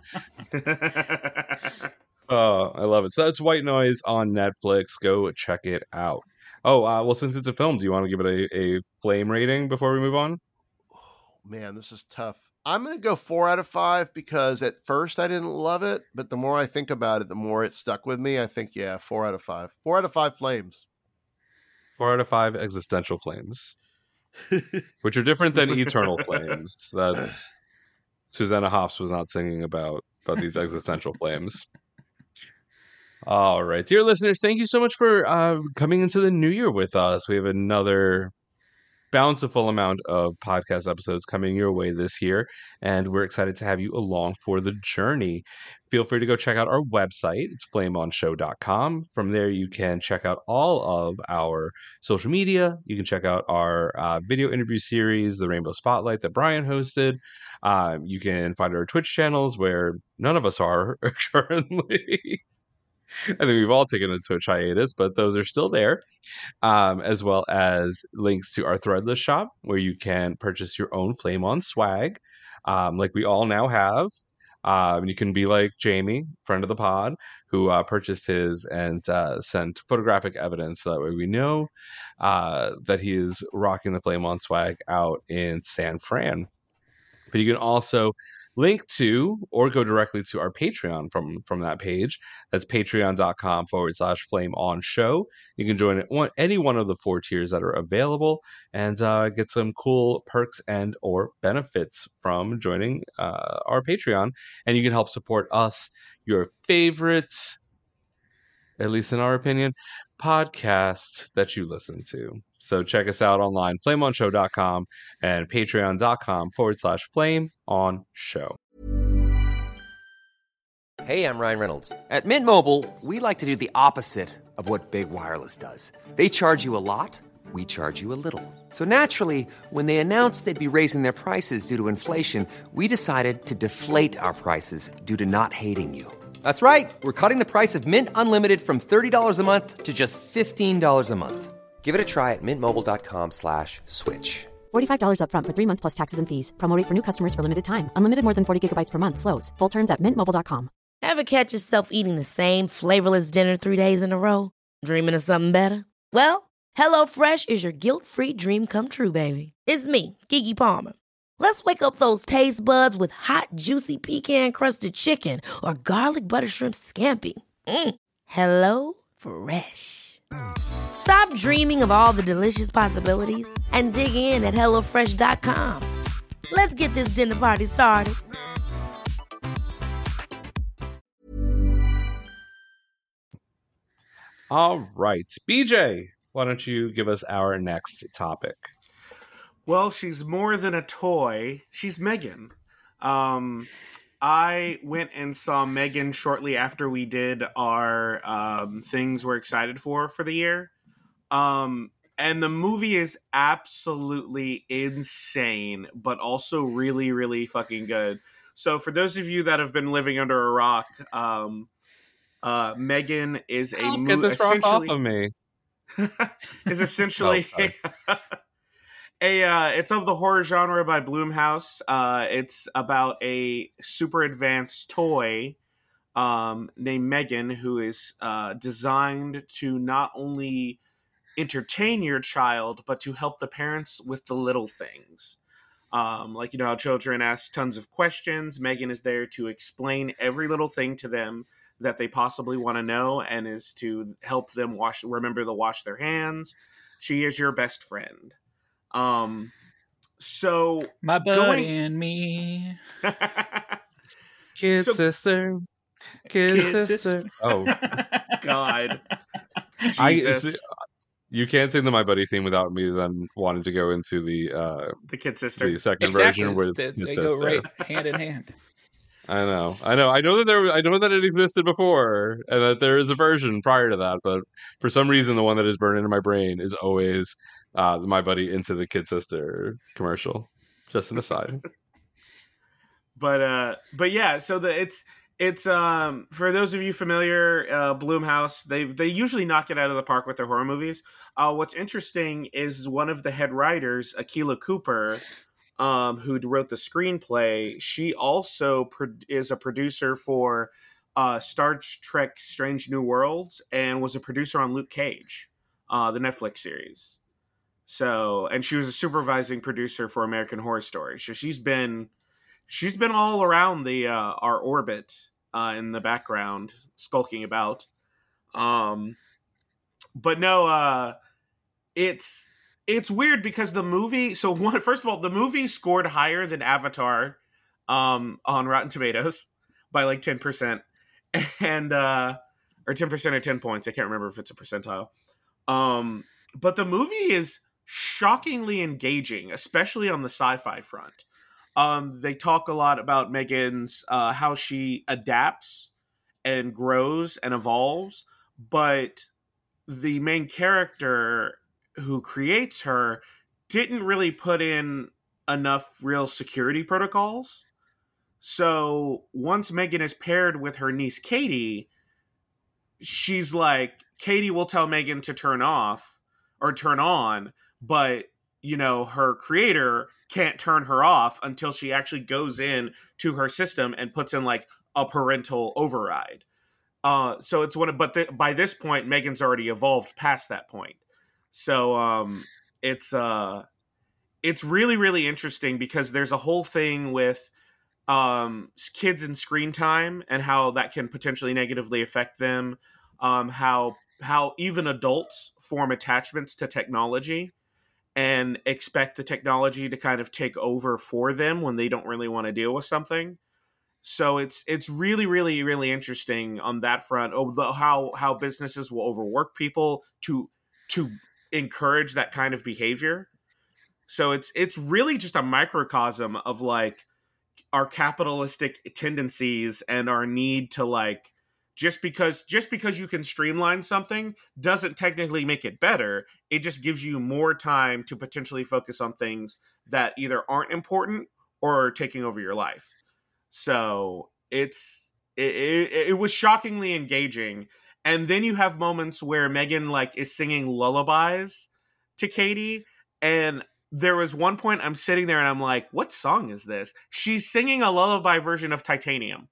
Oh, I love it. So that's White Noise on Netflix. Go check it out. Oh, well, since it's a film, do you want to give it a flame rating before we move on? Oh, man, this is tough. I'm going to go 4 out of 5 because at first I didn't love it, but the more I think about it, the more it stuck with me. I think, 4 out of 5. 4 out of 5 flames. 4 out of 5 existential flames. which are different than eternal flames. That's Susanna Hoffs was not singing about these existential flames. All right, dear listeners, thank you so much for coming into the new year with us. We have another bountiful amount of podcast episodes coming your way this year, and we're excited to have you along for the journey. Feel free to go check out our website. It's flameonshow.com. From there, you can check out all of our social media. You can check out our video interview series, the Rainbow Spotlight that Brian hosted. You can find our Twitch channels, where none of us are currently. I think we've all taken a Twitch hiatus, but those are still there, as well as links to our Threadless shop, where you can purchase your own Flame On swag, like we all now have. You can be like Jamie, friend of the pod, who purchased his and sent photographic evidence, so that way we know that he is rocking the Flame On swag out in San Fran. But you can also link to or go directly to our Patreon from that page. That's patreon.com/Flame On Show. You can join any one of the 4 tiers that are available and get some cool perks and or benefits from joining our Patreon. And you can help support us, your favorite, at least in our opinion, podcast that you listen to. So check us out online, flameonshow.com and patreon.com/Flame On Show. Hey, I'm Ryan Reynolds. At Mint Mobile, we like to do the opposite of what Big Wireless does. They charge you a lot, we charge you a little. So naturally, when they announced they'd be raising their prices due to inflation, we decided to deflate our prices due to not hating you. That's right. We're cutting the price of Mint Unlimited from $30 a month to just $15 a month. Give it a try at mintmobile.com/switch. $45 up front for 3 months plus taxes and fees. Promo rate for new customers for limited time. Unlimited more than 40 gigabytes per month. Slows full terms at mintmobile.com. Ever catch yourself eating the same flavorless dinner 3 days in a row? Dreaming of something better? Well, HelloFresh is your guilt-free dream come true, baby. It's me, Keke Palmer. Let's wake up those taste buds with hot, juicy pecan-crusted chicken or garlic butter shrimp scampi. Hello Fresh. Stop dreaming of all the delicious possibilities and dig in at HelloFresh.com. Let's get this dinner party started. All right, BJ, why don't you give us our next topic? Well, she's more than a toy. She's Megan. I went and saw Megan shortly after we did our things we're excited for the year. And the movie is absolutely insane, but also really, really fucking good. So for those of you that have been living under a rock, Megan is a movie. Get this rock off of me. Is essentially it's of the horror genre by Blumhouse. It's about a super advanced toy named Megan, who is designed to not only entertain your child, but to help the parents with the little things. Like, you know how children ask tons of questions. Megan is there to explain every little thing to them that they possibly want to know, and is to help them remember to wash their hands. She is your best friend. So my buddy and me. Kid sister. Oh God. You can't sing the My Buddy theme without me then wanting to go into the Kid Sister, the second version where they go right hand in hand. I know that it existed before, and that there is a version prior to that, but for some reason the one that is burned into my brain is always the My Buddy into the Kid Sister commercial. Just an aside. But yeah, so it's for those of you familiar, Blumhouse, they usually knock it out of the park with their horror movies. What's interesting is one of the head writers, Akilah Cooper, who wrote the screenplay, she also is a producer for Star Trek Strange New Worlds, and was a producer on Luke Cage, the Netflix series. So, and she was a supervising producer for American Horror Story. So she's been all around our orbit in the background, skulking about. But no, it's it's weird because the movie. So first of all, the movie scored higher than Avatar, on Rotten Tomatoes by like 10%, and or 10% or 10 points. I can't remember if it's a percentile. But the movie is shockingly engaging, especially on the sci-fi front. They talk a lot about Megan's how she adapts and grows and evolves, but the main character who creates her didn't really put in enough real security protocols. So once Megan is paired with her niece Katie, she's like, Katie will tell Megan to turn off or turn on, but her creator can't turn her off until she actually goes in to her system and puts in like a parental override. So it's by this point, Megan's already evolved past that point. So it's really, really interesting because there's a whole thing with kids and screen time and how that can potentially negatively affect them. How even adults form attachments to technology and expect the technology to kind of take over for them when they don't really want to deal with something. So it's really, really, really interesting on that front. How businesses will overwork people to encourage that kind of behavior. So it's really just a microcosm of like our capitalistic tendencies and our need to like just because you can streamline something doesn't technically make it better. It just gives you more time to potentially focus on things that either aren't important or are taking over your life. So it was shockingly engaging. And then you have moments where Megan like is singing lullabies to Katie. And there was one point I'm sitting there and I'm like, what song is this? She's singing a lullaby version of Titanium.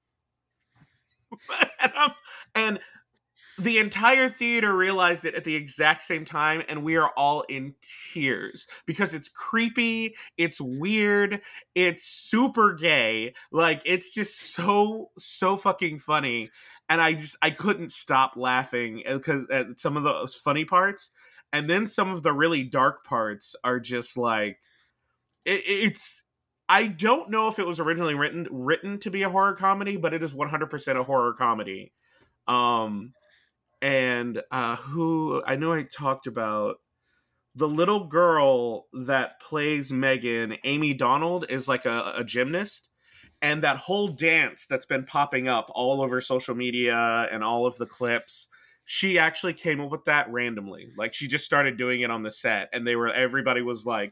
And the entire theater realized it at the exact same time, and we are all in tears because it's creepy, it's weird, it's super gay, like it's just so fucking funny, and I couldn't stop laughing because at some of those funny parts, and then some of the really dark parts are just like it's. I don't know if it was originally written to be a horror comedy, but it is 100% a horror comedy. And who I know I talked about, the little girl that plays Megan, Amy Donald, is like a gymnast. And that whole dance that's been popping up all over social media and all of the clips, she actually came up with that randomly. Like she just started doing it on the set, and everybody was like,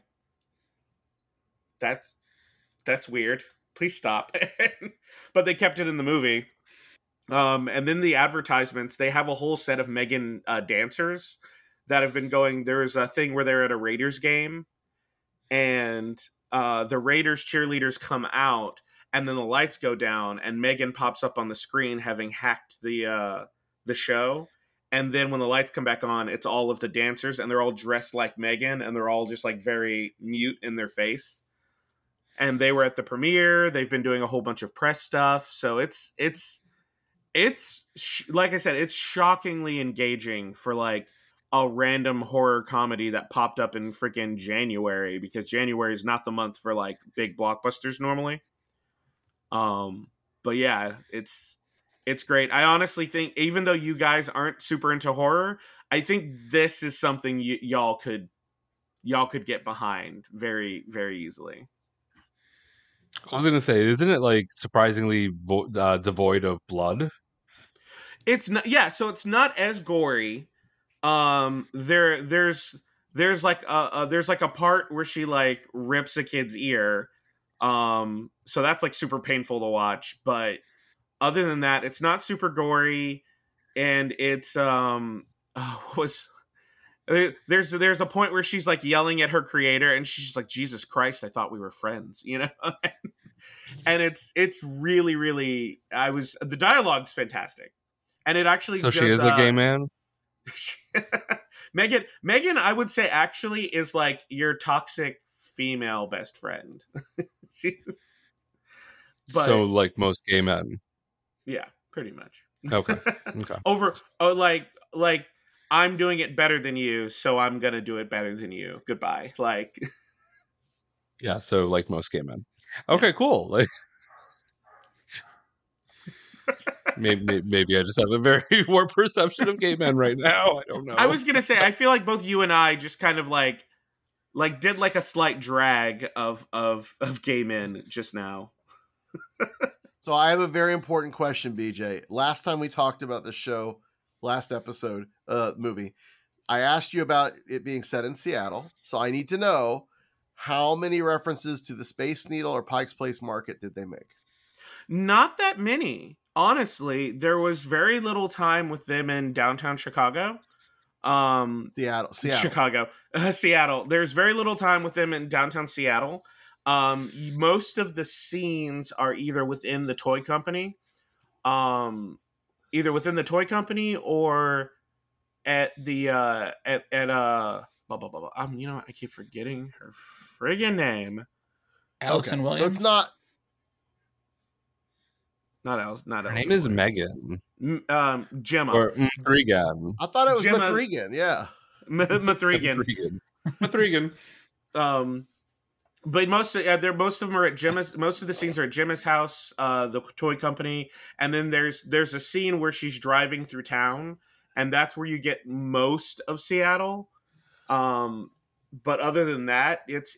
that's weird. Please stop. But they kept it in the movie. And then the advertisements, they have a whole set of Megan dancers that have been going. There's a thing where they're at a Raiders game, and the Raiders cheerleaders come out, and then the lights go down, and Megan pops up on the screen having hacked the show. And then when the lights come back on, it's all of the dancers, and they're all dressed like Megan, and they're all just like very mute in their face. And they were at the premiere. They've been doing a whole bunch of press stuff. So it's like I said, it's shockingly engaging for like a random horror comedy that popped up in freaking January, because January is not the month for like big blockbusters normally. But yeah, it's great. I honestly think, even though you guys aren't super into horror, I think this is something y'all could get behind very, very easily. I was gonna say, isn't it like surprisingly devoid of blood? It's not. Yeah, so it's not as gory. There's like a part where she like rips a kid's ear. So that's like super painful to watch. But other than that, it's not super gory, and it's there's a point where she's like yelling at her creator, and she's like, Jesus Christ, I thought we were friends, you know? And it's really, really, the dialogue's fantastic. And it actually So she is a gay man? Megan, I would say, actually is like your toxic female best friend. So like most gay men. Yeah, pretty much. Okay. Like I'm doing it better than you, so I'm gonna do it better than you. Goodbye. Like, Yeah, so like most gay men. Okay, cool. Like, maybe I just have a very warped perception of gay men right now. I don't know. I was gonna say, I feel like both you and I just kind of like did like a slight drag of gay men just now. So I have a very important question, BJ. Last time we talked about the show, last episode, movie, I asked you about it being set in Seattle. So I need to know how many references to the Space Needle or Pike's Place Market did they make? Not that many. Honestly, there was very little time with them in downtown Chicago. Seattle. Chicago. Seattle. There's very little time with them in downtown Seattle. Most of the scenes are either within the toy company, or at the blah blah blah blah. You know, I keep forgetting her friggin' name. Allison Williams. So it's not Alice. Not Her Allison name is Williams. Megan. Gemma. Or Mithrigan. I thought it was Gemma- Mithrigan. Yeah. Mithrigan. Mithrigan. But most of them are at Gemma's. Most of the scenes are at Gemma's house, the toy company, and then there's a scene where she's driving through town, and that's where you get most of Seattle. But other than that, it's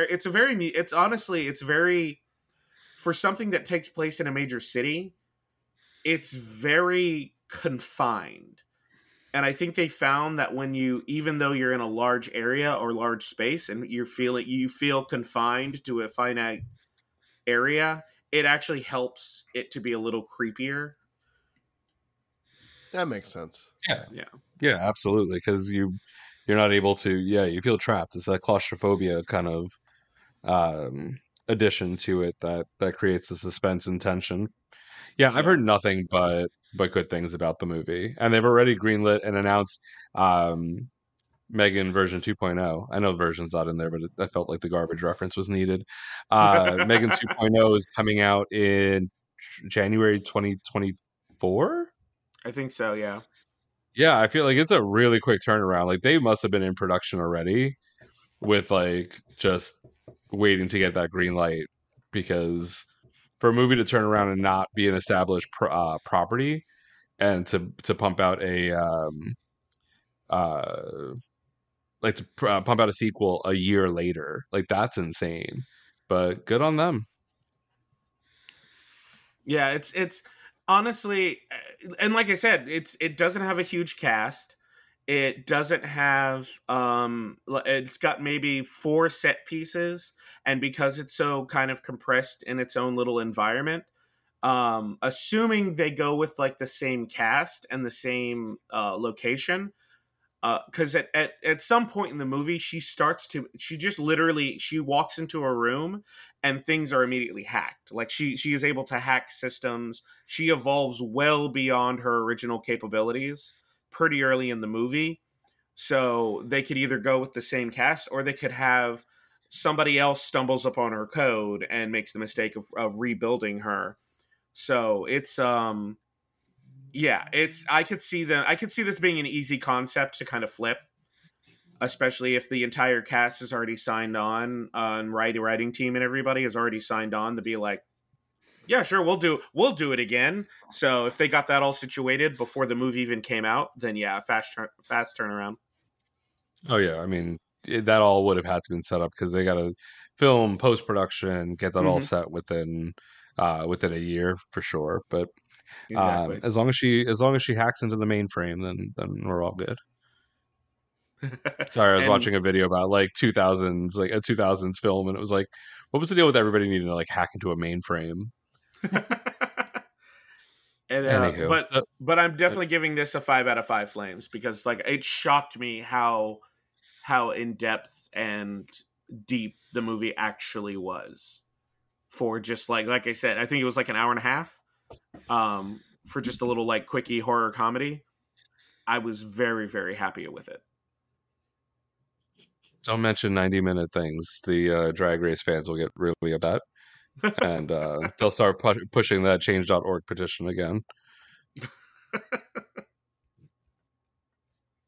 very for something that takes place in a major city, it's very confined. And I think they found that even though you're in a large area or large space and you feel confined to a finite area, it actually helps it to be a little creepier. That makes sense. Yeah, absolutely. Because you're not able to. Yeah, you feel trapped. It's that claustrophobia kind of addition to it that creates the suspense and tension. Yeah, I've heard nothing but good things about the movie, and they've already greenlit and announced Megan version 2.0. I know version's not in there, but I felt like the garbage reference was needed. Megan 2.0 is coming out in January 2024. I think so. Yeah. Yeah, I feel like it's a really quick turnaround. Like they must have been in production already, with like just waiting to get that green light, because for a movie to turn around and not be an established property, and to pump out pump out a sequel a year later, like that's insane. But good on them. Yeah, it's honestly, and like I said, it doesn't have a huge cast. It doesn't have it's got maybe 4 set pieces, and because it's so kind of compressed in its own little environment, assuming they go with like the same cast and the same location, because at some point in the movie she walks into a room and things are immediately hacked. Like she is able to hack systems. She evolves well beyond her original capabilities pretty early in the movie. So they could either go with the same cast, or they could have somebody else stumbles upon her code and makes the mistake of rebuilding her. So it's I could see this being an easy concept to kind of flip, especially if the entire cast is already signed on, and writing team and everybody is already signed on to be like, yeah, sure, we'll do it again. So if they got that all situated before the movie even came out, then yeah, fast turnaround. Oh yeah, I mean that all would have had to been set up, because they got to film, post production, get that all set within a year for sure. But Exactly. as long as she hacks into the mainframe, then we're all good. Sorry, I was watching a video about like 2000s, like a 2000s film, and it was like, what was the deal with everybody needing to like hack into a mainframe? And but I'm definitely giving this a 5 out of 5 flames, because like it shocked me how in depth and deep the movie actually was, for just like I said, I think it was like an hour and a half, for just a little like quickie horror comedy. I was very, very happy with it. Don't mention 90-minute things. The Drag Race fans will get really upset. And they'll start pushing that change.org petition again.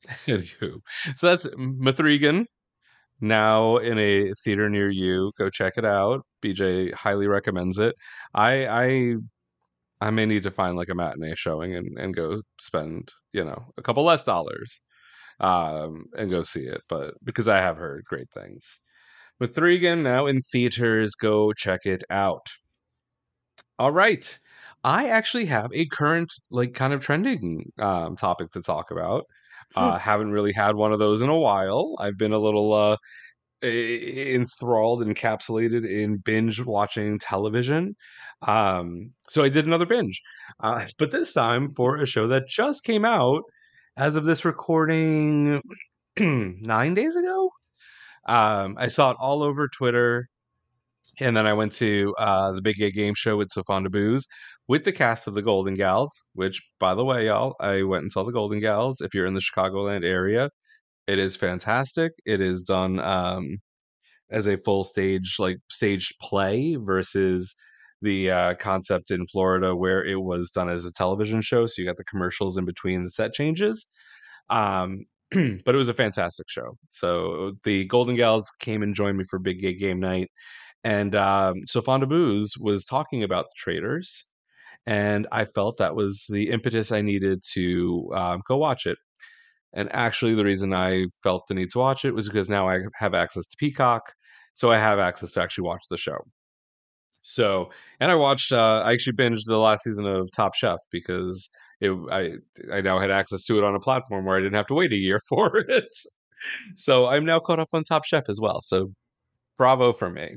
Anywho, so that's Mithrigan, now in a theater near you. Go check it out. BJ highly recommends it. I may need to find like a matinee showing and go spend, a couple less dollars and go see it, but because I have heard great things. Mithrigan now in theaters. Go check it out. All right. I actually have a current, like, kind of trending topic to talk about. Haven't really had one of those in a while. I've been a little enthralled, encapsulated in binge watching television. So I did another binge, but this time for a show that just came out as of this recording 9 days ago. I saw it all over Twitter. And then I went to the Big Gay Game Show with Sofanda Booze with the cast of the Golden Gals, which, by the way, y'all, I went and saw the Golden Gals. If you're in the Chicagoland area, it is fantastic. It is done as a full staged play versus the concept in Florida where it was done as a television show. So you got the commercials in between the set changes. But it was a fantastic show. So the Golden Gals came and joined me for Big Gay Game Night. And Sofanda Booze was talking about the Traitors, and I felt that was the impetus I needed to go watch it. And actually, the reason I felt the need to watch it was because now I have access to Peacock, so I have access to actually watch the show. So, and I watched, I actually binged the last season of Top Chef because I now had access to it on a platform where I didn't have to wait a year for it. So I'm now caught up on Top Chef as well. So bravo for me.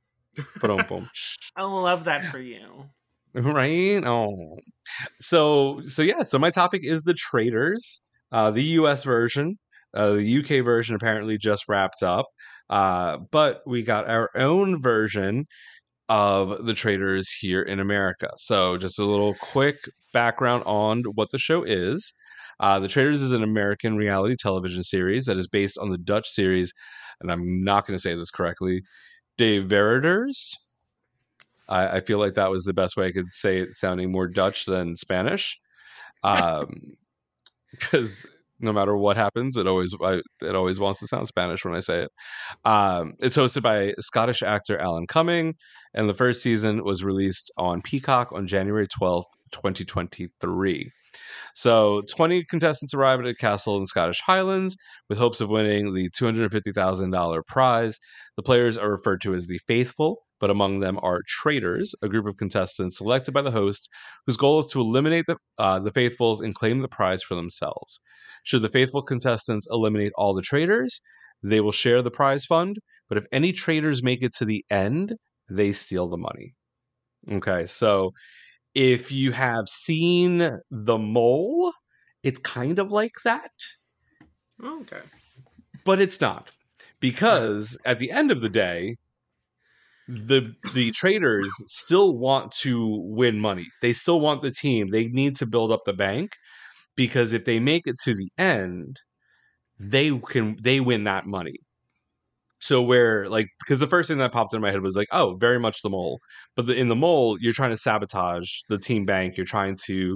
I love that for you. Right? Oh. So yeah, so my topic is the Traitors. The US version. The UK version apparently just wrapped up. But we got our own version of the Traitors here in America. So just a little quick background on what the show is. The Traitors is an American reality television series that is based on the Dutch series, and I'm not going to say this correctly, De Verraders. I feel like that was the best way I could say it, sounding more Dutch than Spanish. Because no matter what happens, it always wants to sound Spanish when I say it. It's hosted by Scottish actor Alan Cumming, and the first season was released on Peacock on January 12th, 2023. So 20 contestants arrive at a castle in the Scottish Highlands with hopes of winning the $250,000 prize. The players are referred to as the Faithful, but among them are Traitors, a group of contestants selected by the host whose goal is to eliminate the Faithfuls and claim the prize for themselves. Should the Faithful contestants eliminate all the Traitors, they will share the prize fund, but if any Traitors make it to the end, they steal the money. Okay, so if you have seen The Mole, it's kind of like that. Okay. But it's not. Because at the end of the day, the Traitors still want to win money. They still want the team. They need to build up the bank, because if they make it to the end, they win that money. So because the first thing that popped in my head was like, oh, very much The Mole. But in The Mole, you're trying to sabotage the team bank. You're trying to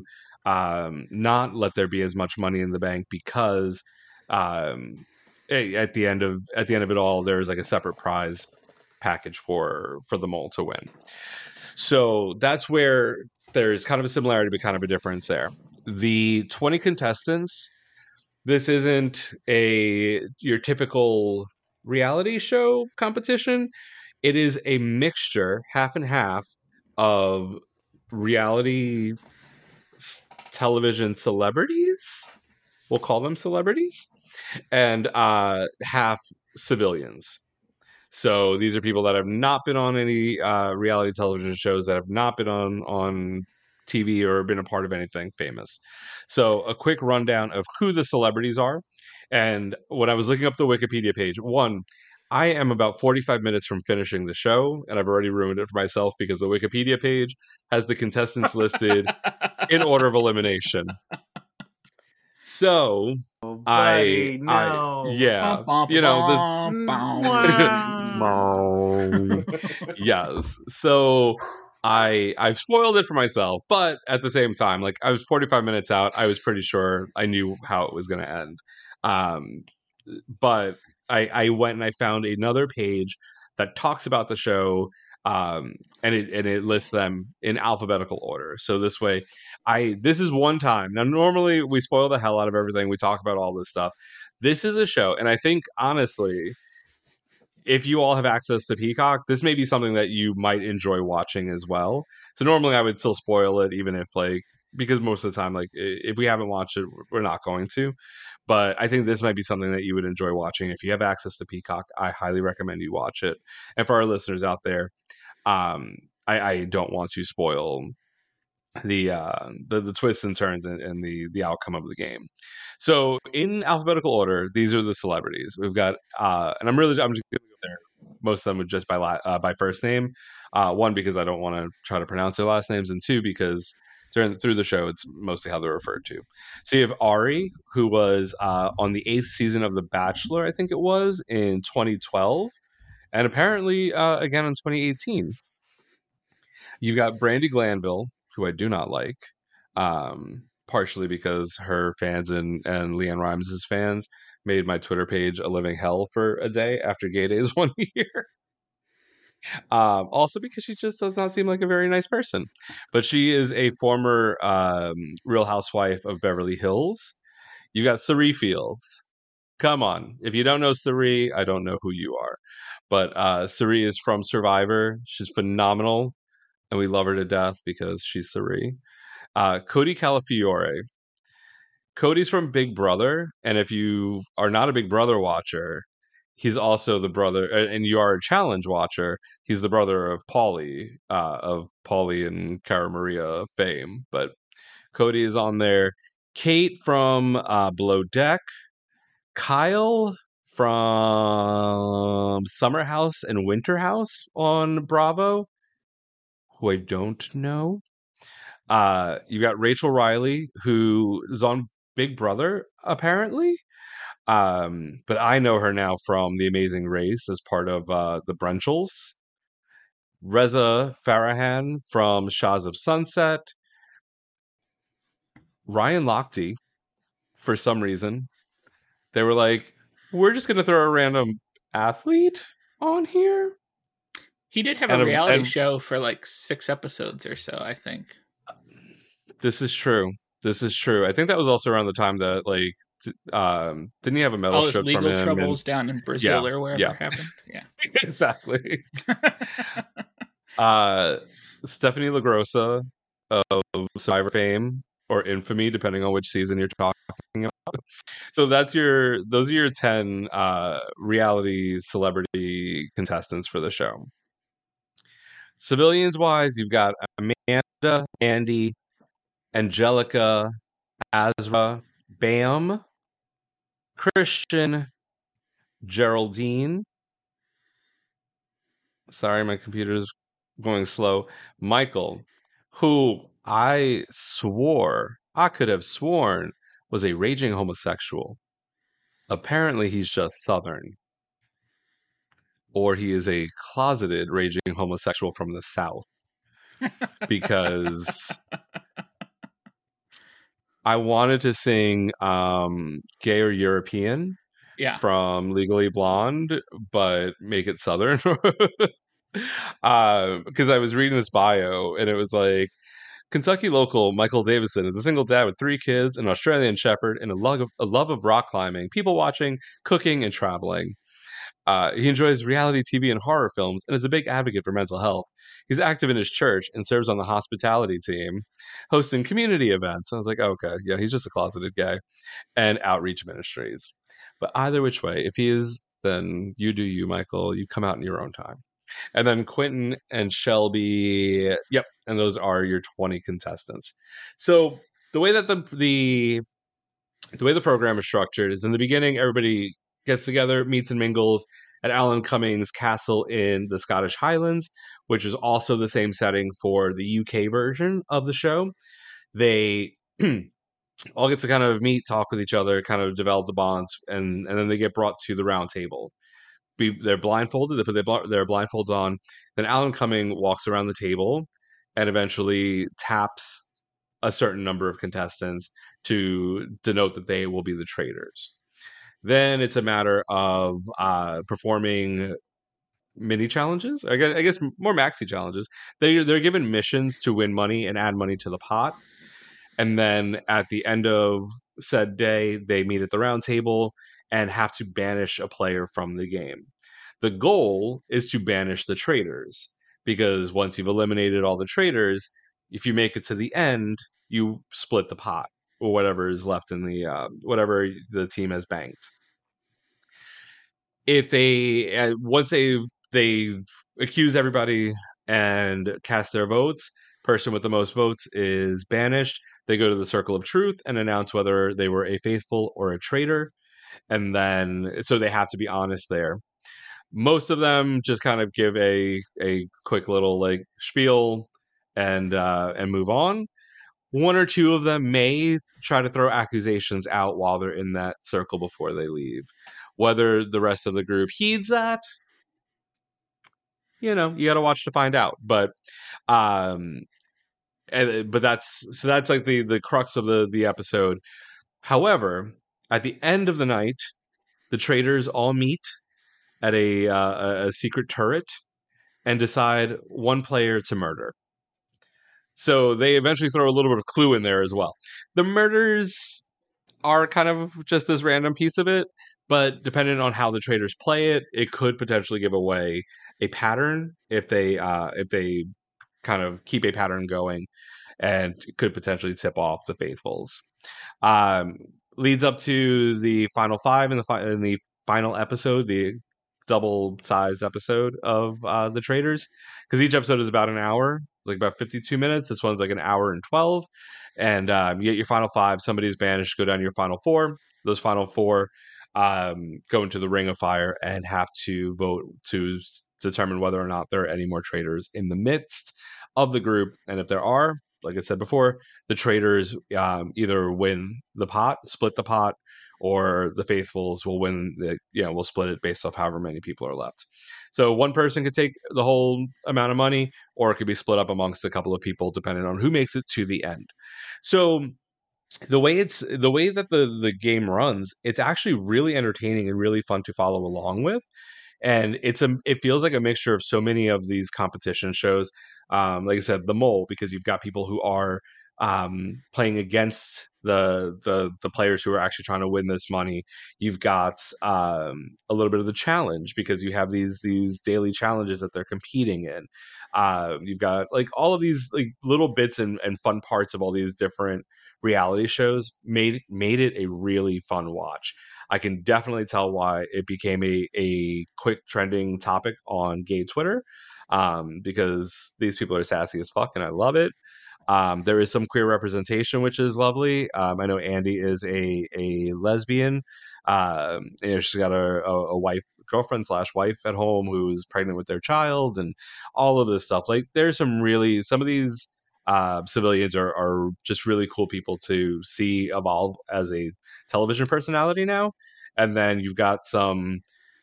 not let there be as much money in the bank because at the end of it all, there's like a separate prize package for The Mole to win. So that's where there's kind of a similarity, but kind of a difference there. The 20 contestants, this isn't your typical reality show competition. It is a mixture, half and half, of reality television celebrities. We'll call them celebrities, and half civilians. So these are people that have not been on any reality television shows, that have not been on TV or been a part of anything famous. So a quick rundown of who the celebrities are. And when I was looking up the Wikipedia page, I am about 45 minutes from finishing the show, and I've already ruined it for myself because the Wikipedia page has the contestants listed in order of elimination. So buddy, no. Yeah, yes. So I've spoiled it for myself, but at the same time, like, I was 45 minutes out. I was pretty sure I knew how it was going to end. But I went and I found another page that talks about the show, and it lists them in alphabetical order. So this way, this is one time. Now, normally we spoil the hell out of everything. We talk about all this stuff. This is a show, and I think honestly, if you all have access to Peacock, this may be something that you might enjoy watching as well. So normally I would still spoil it, even if because most of the time, if we haven't watched it, we're not going to. But I think this might be something that you would enjoy watching. If you have access to Peacock, I highly recommend you watch it. And for our listeners out there, I don't want to spoil the twists and turns and the outcome of the game. So in alphabetical order, these are the celebrities. We've got and I'm just going to go there. Most of them would just by first name. One, because I don't want to try to pronounce their last names, and two, because through the show, it's mostly how they're referred to. So you have Ari, who was on the 8th season of The Bachelor, I think it was, in 2012, and apparently again in 2018. You've got Brandi Glanville, who I do not like, partially because her fans and Leanne Rimes' fans made my Twitter page a living hell for a day after Gay Days 1 year. Also because she just does not seem like a very nice person. But she is a former Real Housewife of Beverly Hills. You got Cirie Fields. Come on. If you don't know Cirie, I don't know who you are. But Cirie is from Survivor. She's phenomenal. And we love her to death because she's Cirie. Cody Calafiore. Cody's from Big Brother. And if you are not a Big Brother watcher, he's also the brother, and you are a challenge watcher, he's the brother of Paulie and Cara Maria fame. But Cody is on there. Kate from Below Deck. Kyle from Summer House and Winter House on Bravo, who I don't know. You got Rachel Riley, who is on Big Brother, apparently. But I know her now from The Amazing Race as part of the Brunchels. Reza Farahan from Shahs of Sunset. Ryan Lochte, for some reason. They were like, we're just going to throw a random athlete on here. He did have a reality show for 6 episodes or so, I think. This is true. I think that was also around the time that didn't he have a medal all his shift legal from him troubles down in Brazil or wherever happened? Yeah, exactly. Stephanie LaGrossa of Survivor fame or infamy, depending on which season you're talking about. So those are your 10 reality celebrity contestants for the show. Civilians wise, you've got Amanda, Andy, Angelica, Azra, Bam, Christian, Geraldine. Sorry, my computer's going slow. Michael, who I could have sworn was a raging homosexual. Apparently, he's just Southern. Or he is a closeted raging homosexual from the South. Because I wanted to sing Gay or European from Legally Blonde, but make it Southern. Because I was reading this bio, and it was like, Kentucky local Michael Davison is a single dad with 3 kids, an Australian shepherd, and a love of rock climbing, people watching, cooking, and traveling. He enjoys reality TV and horror films, and is a big advocate for mental health. He's active in his church and serves on the hospitality team, hosting community events. I was like, okay, yeah, he's just a closeted guy. And outreach ministries. But either which way, if he is, then you do you, Michael. You come out in your own time. And then Quentin and Shelby, yep, and those are your 20 contestants. So the way that the way the program is structured is in the beginning, everybody gets together, meets and mingles at Alan Cummings' castle in the Scottish Highlands, which is also the same setting for the UK version of the show. They all get to kind of meet, talk with each other, kind of develop the bonds, and then they get brought to the round table. They're blindfolded. They put their blindfolds on. Then Alan Cumming walks around the table and eventually taps a certain number of contestants to denote that they will be the traitors. Then it's a matter of performing mini challenges. I guess more maxi challenges. They're given missions to win money and add money to the pot. And then at the end of said day, they meet at the round table and have to banish a player from the game. The goal is to banish the traitors, because once you've eliminated all the traitors, if you make it to the end, you split the pot or whatever is left in the whatever the team has banked. If they once they accuse everybody and cast their votes, person with the most votes is banished. They go to the Circle of Truth and announce whether they were a faithful or a traitor, and then so they have to be honest there. Most of them just kind of give a quick little like spiel and move on. One or two of them may try to throw accusations out while they're in that circle before they leave. Whether the rest of the group heeds that, you got to watch to find out. But that's like the crux of the episode. However, at the end of the night, the traitors all meet at a secret turret and decide one player to murder. So they eventually throw a little bit of clue in there as well. The murders are kind of just this random piece of it, but depending on how the traders play it, it could potentially give away a pattern if they kind of keep a pattern going, and could potentially tip off the faithfuls. Leads up to the final five in the final episode, the double-sized episode of the traders, because each episode is about an hour, like about 52 minutes. This one's like an hour and 12. And you get your final five. Somebody's banished. Go down to your final four. Those final four go into the Ring of Fire and have to vote to determine whether or not there are any more traitors in the midst of the group. And if there are, like I said before, the traitors either win the pot, split the pot, or the faithfuls will win we'll split it based off however many people are left. So one person could take the whole amount of money, or it could be split up amongst a couple of people depending on who makes it to the end. So the way that the game runs, it's actually really entertaining and really fun to follow along with. And it feels like a mixture of so many of these competition shows. Like I said, The Mole, because you've got people who are playing against the players who are actually trying to win this money. You've got a little bit of the challenge, because you have these daily challenges that they're competing in. You've got like all of these like little bits and fun parts of all these different reality shows made it a really fun watch. I can definitely tell why it became a quick trending topic on gay Twitter, because these people are sassy as fuck and I love it. There is some queer representation, which is lovely. I know Andy is a lesbian. She's got a girlfriend / wife at home who's pregnant with their child, and all of this stuff. Like, there's some of these civilians are just really cool people to see evolve as a television personality now. And then you've got some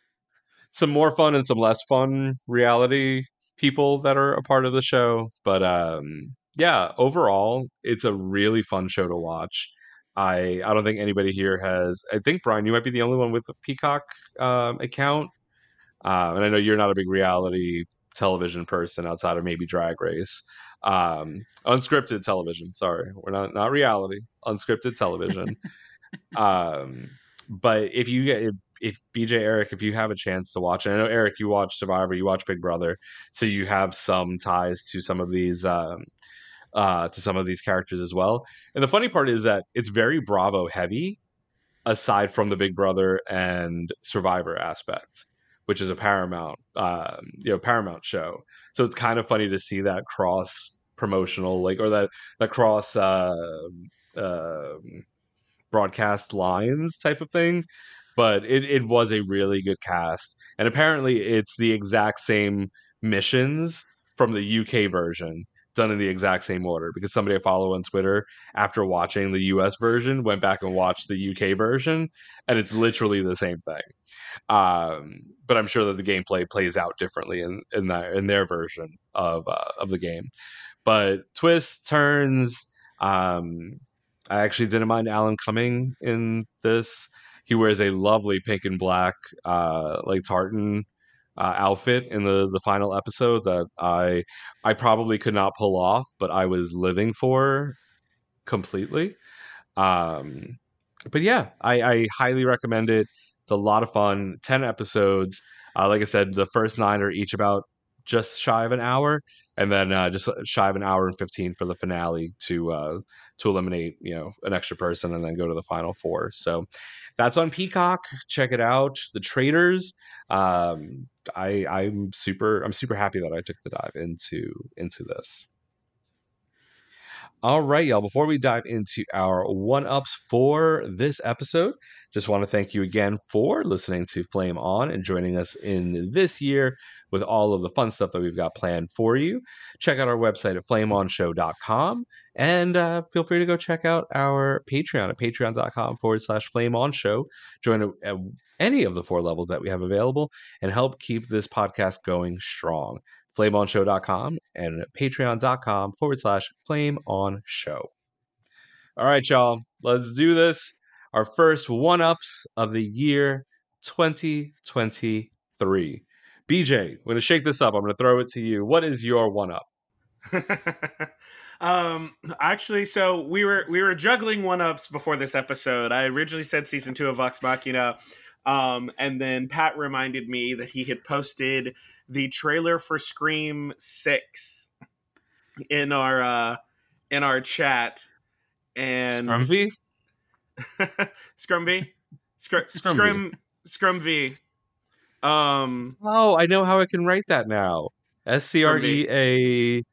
more fun and some less fun reality people that are a part of the show. But yeah, overall, it's a really fun show to watch. I don't think anybody here has. I think, Brian, you might be the only one with a Peacock account. And I know you're not a big reality television person outside of maybe Drag Race. Unscripted television. Sorry, we're not reality. Unscripted television. But if BJ, Eric, if you have a chance to watch, and I know, Eric, you watch Survivor, you watch Big Brother, so you have some ties to some of these characters as well. And the funny part is that it's very Bravo heavy, aside from the Big Brother and Survivor aspect, which is a Paramount show. So it's kind of funny to see that cross promotional, or that cross broadcast lines type of thing. But it was a really good cast, and apparently it's the exact same missions from the UK version done in the exact same order, because somebody I follow on Twitter, after watching the US version, went back and watched the UK version, and it's literally the same thing. But I'm sure that the gameplay plays out differently in their version of the game. But twists, turns. I actually didn't mind Alan Cumming in this. he wears a lovely pink and black like tartan outfit in the final episode that I probably could not pull off, but I was living for completely. But yeah, I highly recommend it. It's a lot of fun. 10 episodes. Like I said, the first 9 are each about just shy of an hour, and then just shy of an hour and 15 for the finale to eliminate an extra person and then go to the final 4. So that's on Peacock. Check it out. The Traitors. I'm super happy that I took the dive into this. All right, y'all. Before we dive into our one-ups for this episode, just want to thank you again for listening to Flame On and joining us in this year with all of the fun stuff that we've got planned for you. Check out our website at flameonshow.com and feel free to go check out our Patreon at patreon.com/flameonshow. Join any of the 4 levels that we have available and help keep this podcast going strong. flameonshow.com and patreon.com/flameonshow. All right, y'all, let's do this. Our first one-ups of the year 2023. BJ, I'm going to shake this up. I'm going to throw it to you. What is your one-up? Actually, so we were juggling one-ups before this episode. I originally said season 2 of Vox Machina, and then Pat reminded me that he had posted the trailer for Scream 6 in our chat. And Scrumvy? Scrumvy. Oh, I know how I can write that now. SCREANVI.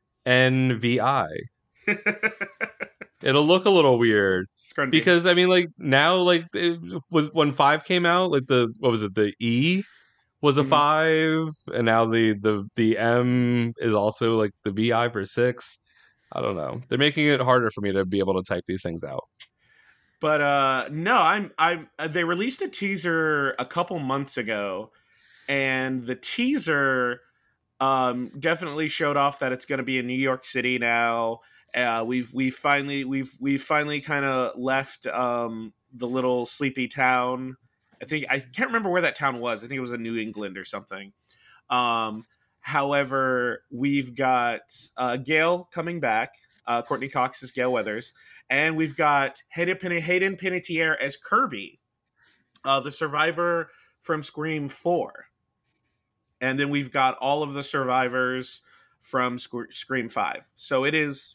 It'll look a little weird. Scrumvy. Because I mean, like now, like it was when 5 came out, like the E was a 5, and now the M is also like the VI for 6. I don't know. They're making it harder for me to be able to type these things out. But no, they released a teaser a couple months ago, and the teaser definitely showed off that it's going to be in New York City now. We've finally kind of left the little sleepy town. I can't remember where that town was. I think it was in New England or something. However, we've got Gale coming back. Courtney Cox as Gale Weathers. And we've got Hayden Panettiere as Kirby, the survivor from Scream 4. And then we've got all of the survivors from Scream 5. So it is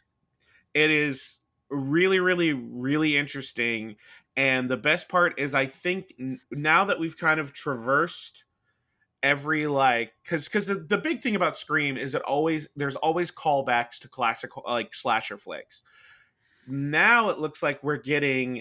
really, really, really interesting. And the best part is, I think now that we've kind of traversed every because the big thing about Scream is there's always callbacks to classic like slasher flicks. Now it looks like we're getting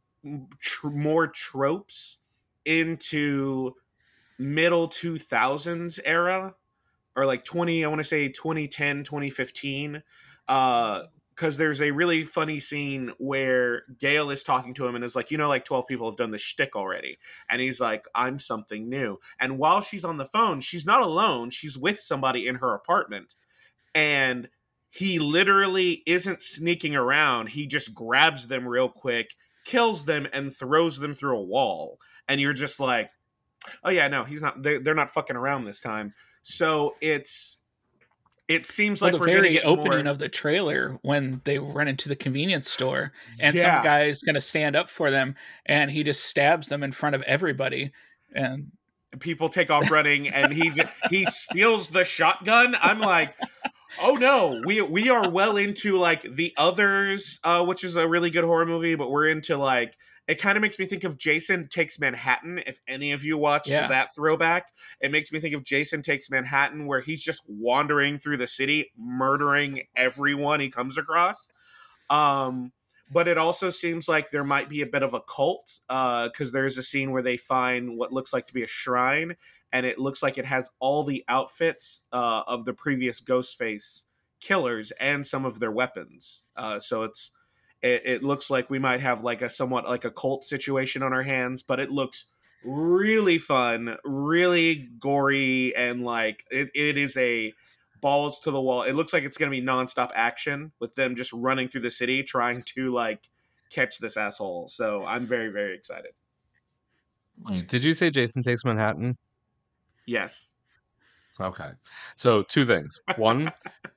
more tropes into middle 2000s era, or like 2010, 2015. Because there's a really funny scene where Gale is talking to him and is like, 12 people have done this shtick already. And he's like, I'm something new. And while she's on the phone, she's not alone. She's with somebody in her apartment. And he literally isn't sneaking around. He just grabs them real quick, kills them, and throws them through a wall. And you're just like, oh yeah, no, he's not. They're not fucking around this time. So it seems like the very opening of the trailer when they run into the convenience store and some guy's going to stand up for them and he just stabs them in front of everybody and people take off running and he steals the shotgun. I'm like, oh no, we are well into like The Others, which is a really good horror movie, but we're into like, it kind of makes me think of Jason Takes Manhattan. If any of you watched that throwback, it makes me think of Jason Takes Manhattan, where he's just wandering through the city, murdering everyone he comes across. But it also seems like there might be a bit of a cult, because there's a scene where they find what looks like to be a shrine, and it looks like it has all the outfits of the previous Ghostface killers and some of their weapons. So it looks like we might have like a somewhat like a cult situation on our hands, but it looks really fun, really gory, and like it is a balls to the wall. It looks like it's going to be nonstop action with them just running through the city trying to like catch this asshole. So I'm very, very excited. Wait, did you say Jason Takes Manhattan? Yes. Okay. So 2 things. One,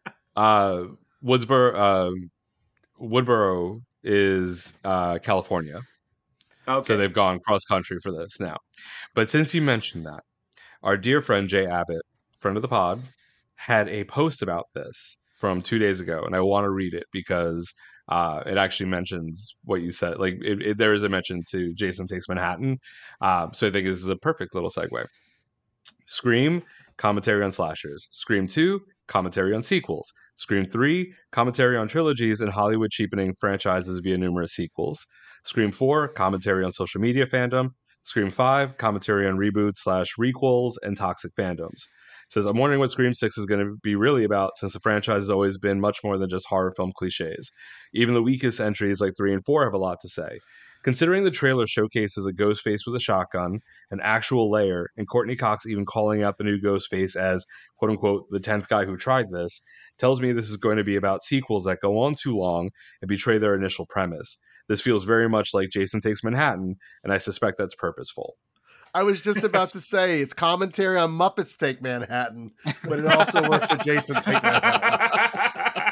Woodsboro is California. Okay. So they've gone cross country for this now. But since you mentioned that, our dear friend Jay Abbott, friend of the pod, had a post about this from 2 days ago, and I want to read it because it actually mentions what you said. Like there is a mention to Jason Takes Manhattan, so I think this is a perfect little segue. Scream, commentary on slashers. Scream 2, commentary on sequels. Scream 3, commentary on trilogies and Hollywood cheapening franchises via numerous sequels. Scream 4, commentary on social media fandom. Scream 5, commentary on reboots / requels and toxic fandoms. Says, I'm wondering what Scream 6 is going to be really about, since the franchise has always been much more than just horror film cliches. Even the weakest entries like 3 and 4 have a lot to say. Considering the trailer showcases a Ghostface with a shotgun, an actual lair, and Courtney Cox even calling out the new Ghostface as, quote-unquote, the 10th guy who tried this, tells me this is going to be about sequels that go on too long and betray their initial premise. This feels very much like Jason Takes Manhattan, and I suspect that's purposeful. I was just about to say, it's commentary on Muppets Take Manhattan, but it also works for Jason Take Manhattan.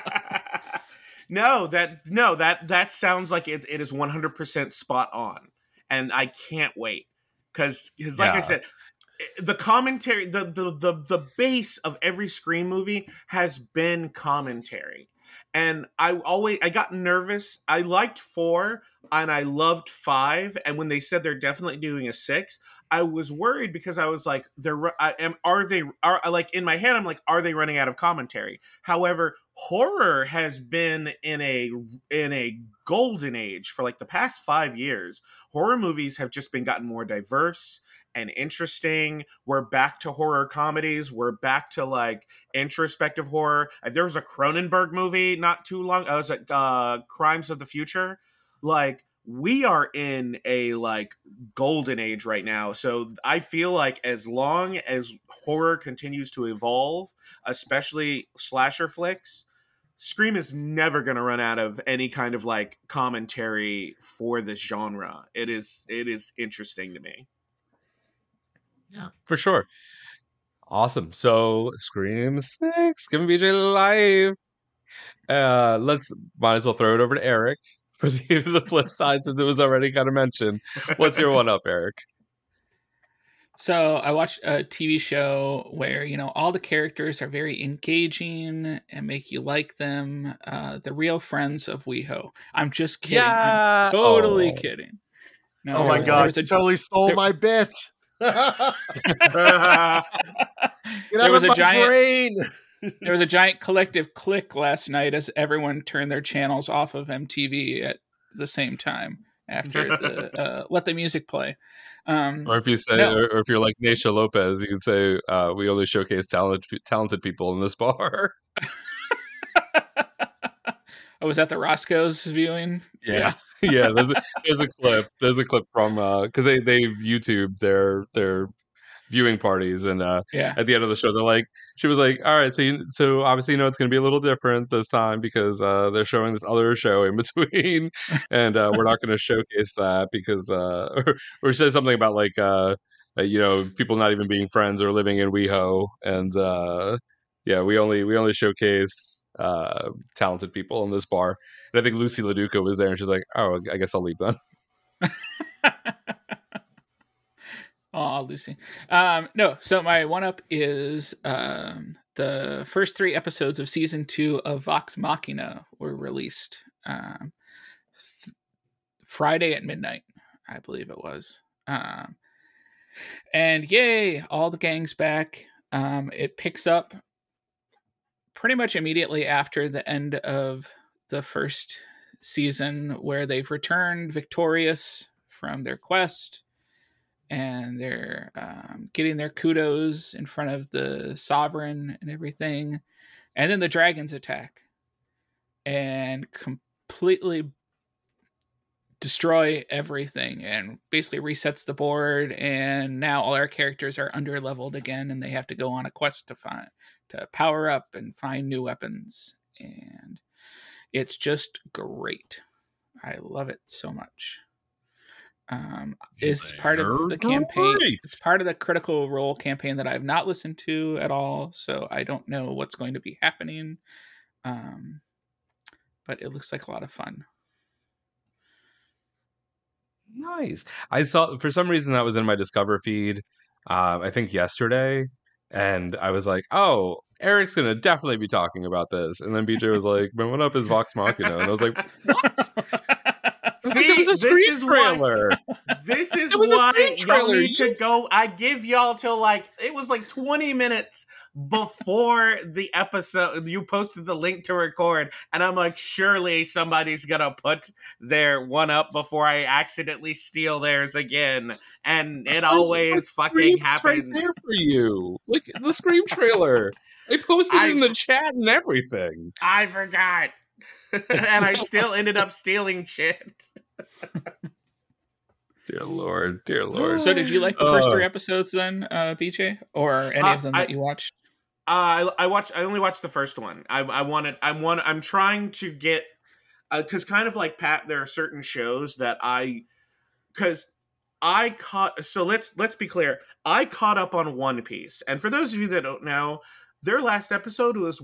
No, that sounds like it is 100% spot on, and I can't wait because like I said, the commentary, the base of every Scream movie has been commentary, and I got nervous. I liked 4 and I loved 5, and when they said they're definitely doing a 6, I was worried because I was like, are they in my head I'm like, are they running out of commentary? However, horror has been in a golden age for like the past 5 years. Horror movies have just been gotten more diverse and interesting. We're back to horror comedies. We're back to like introspective horror. There was a Cronenberg movie not too long. It was like Crimes of the Future. Like, we are in a like golden age right now. So I feel like as long as horror continues to evolve, especially slasher flicks, Scream is never going to run out of any kind of like commentary for this genre. It is interesting to me. Yeah, for sure. Awesome. So Scream 6, giving BJ life. Might as well throw it over to Eric for the flip side, since it was already kind of mentioned. What's your one up, Eric? So I watched a TV show where, all the characters are very engaging and make you like them. The Real Friends of WeHo. I'm just kidding. Yeah. I'm totally kidding. No, oh my God, you totally stole my bit. Get out of my brain. There was a giant collective click last night as everyone turned their channels off of MTV at the same time after the let the music play. Or if you say, or if you're like Naisha Lopez, you can say, we only showcase talented people in this bar. Oh, was that the Roscoe's viewing? Yeah. Yeah, there's a clip. There's a clip from because they YouTube their viewing parties, and at the end of the show, she was like, all right, so obviously it's going to be a little different this time because they're showing this other show in between, and we're not going to showcase that because or said something about like people not even being friends or living in WeHo, and we only showcase talented people in this bar. And I think Lucy LaDuca was there, and she's like, oh, I guess I'll leave then. Oh, Lucy. No, so my one-up is the first 3 episodes of season 2 of Vox Machina were released Friday at midnight, I believe it was. And yay, all the gang's back. It picks up pretty much immediately after the end of the first season, where they've returned victorious from their quest. And they're getting their kudos in front of the sovereign and everything. And then the dragons attack and completely destroy everything and basically resets the board. And now all our characters are under-leveled again, and they have to go on a quest to power up and find new weapons. And it's just great. I love it so much. is part of the campaign. It's part of the Critical Role campaign that I've not listened to at all, so I don't know what's going to be happening. But it looks like a lot of fun. Nice. I saw, for some reason, that was in my Discover feed, I think yesterday, and I was like, oh, Eric's going to definitely be talking about this. And then BJ was like, man, what up is Vox Machina? And I was like, what? See, it was a screen trailer. This is why y'all need to go. I give y'all till it was 20 minutes before the episode. You posted the link to record, and I'm like, surely somebody's gonna put their one up before I accidentally steal theirs again. And it always fucking happens. Right there for you, like the Scream trailer. I posted it in the chat and everything. I forgot. And I still ended up stealing shit. Dear Lord, dear Lord. So did you like the first 3 episodes then, BJ? Or any of them that you watched? I only watched the first one. I'm trying to get, because kind of like Pat, there are certain shows that so let's be clear. I caught up on One Piece. And for those of you that don't know, their last episode was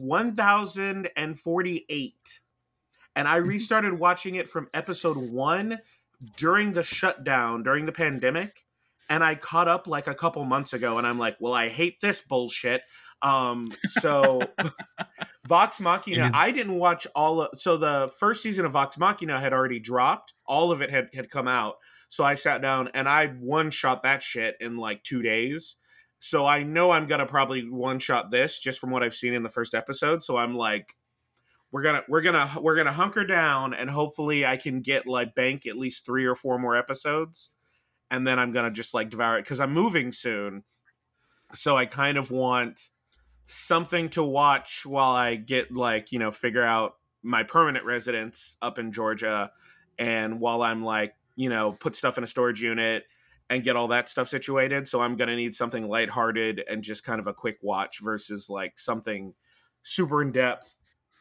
1048. And I restarted watching it from episode 1 during the shutdown, during the pandemic. And I caught up a couple months ago. And I'm like, well, I hate this bullshit. So Vox Machina, I didn't watch so the first season of Vox Machina had already dropped. All of it had come out. So I sat down and I one-shot that shit in 2 days. So I know I'm going to probably one-shot this just from what I've seen in the first episode. So I'm like, we're gonna hunker down, and hopefully I can get bank at least 3 or 4 more episodes, and then I'm gonna just devour it because I'm moving soon. So I kind of want something to watch while I get figure out my permanent residence up in Georgia, and while I'm put stuff in a storage unit and get all that stuff situated. So I'm gonna need something lighthearted and just kind of a quick watch versus something super in depth.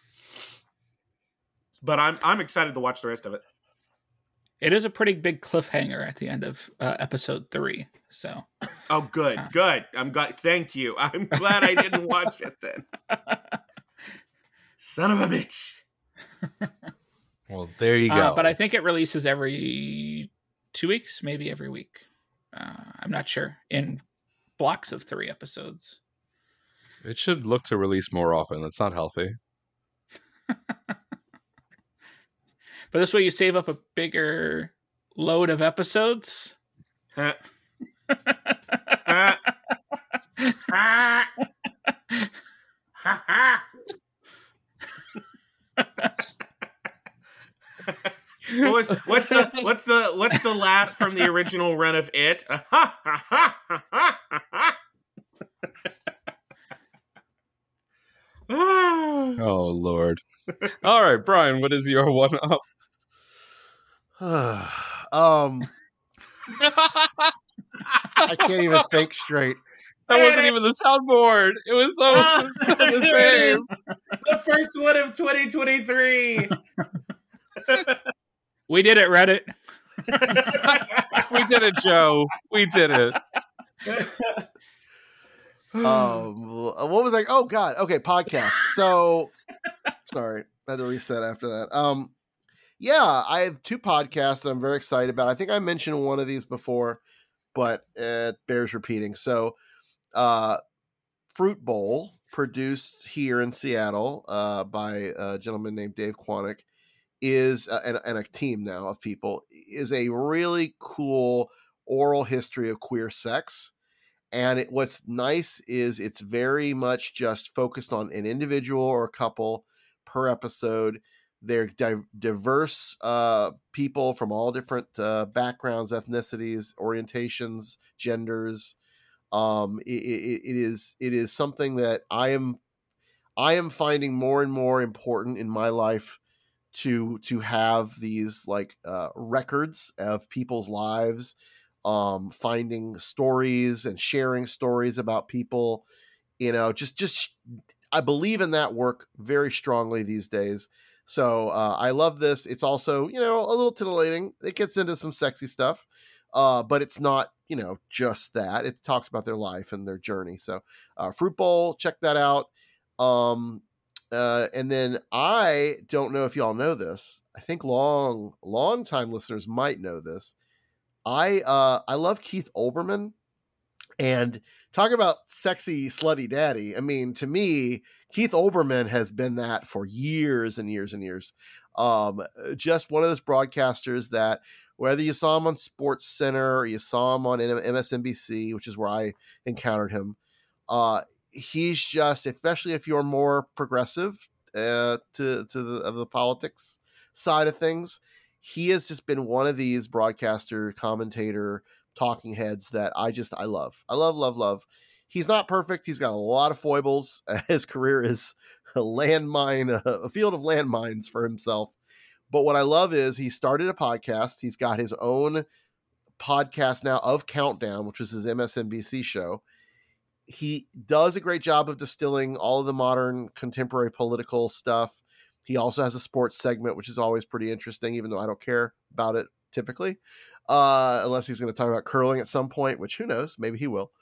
But I'm excited to watch the rest of it. It is a pretty big cliffhanger at the end of episode 3. So. Oh, good. I'm glad. Thank you. I'm glad I didn't watch it then. Son of a bitch. Well, there you go. But I think it releases every 2 weeks, maybe every week. I'm not sure. In blocks of 3 episodes. It should look to release more often. That's not healthy. But this way you save up a bigger load of episodes. What what's the laugh from the original run of It? Oh Lord. All right, Brian, what is your one up? I can't even think straight. That wasn't even the soundboard. It was so the same. The first one of 2023. We did it, Reddit. We did it, Joe. We did it. What was I? Oh God. Okay, podcast. So sorry, I had to reset after that. Yeah, I have 2 podcasts that I'm very excited about. I think I mentioned one of these before, but it bears repeating. So, Fruit Bowl, produced here in Seattle by a gentleman named Dave Quantick, is and a team now of people, is a really cool oral history of queer sex. And what's nice is it's very much just focused on an individual or a couple per episode. They're diverse people from all different backgrounds, ethnicities, orientations, genders. It is something that I am finding more and more important in my life to have these records of people's lives, finding stories and sharing stories about people. Just I believe in that work very strongly these days. So I love this. It's also, a little titillating. It gets into some sexy stuff, but it's not, just that. It talks about their life and their journey. So Fruit Bowl, check that out. And then I don't know if y'all know this. I think long time listeners might know this. I love Keith Olbermann, and talk about sexy slutty daddy. I mean, to me, Keith Olbermann has been that for years and years and years. Just one of those broadcasters that whether you saw him on Sports Center or you saw him on MSNBC, which is where I encountered him, he's just, especially if you're more progressive to the politics side of things, he has just been one of these broadcaster, commentator, talking heads that I love. I love. He's not perfect. He's got a lot of foibles. His career is a field of landmines for himself. But what I love is he started a podcast. He's got his own podcast now of Countdown, which was his MSNBC show. He does a great job of distilling all of the modern contemporary political stuff. He also has a sports segment, which is always pretty interesting, even though I don't care about it typically, unless he's going to talk about curling at some point, which who knows, maybe he will.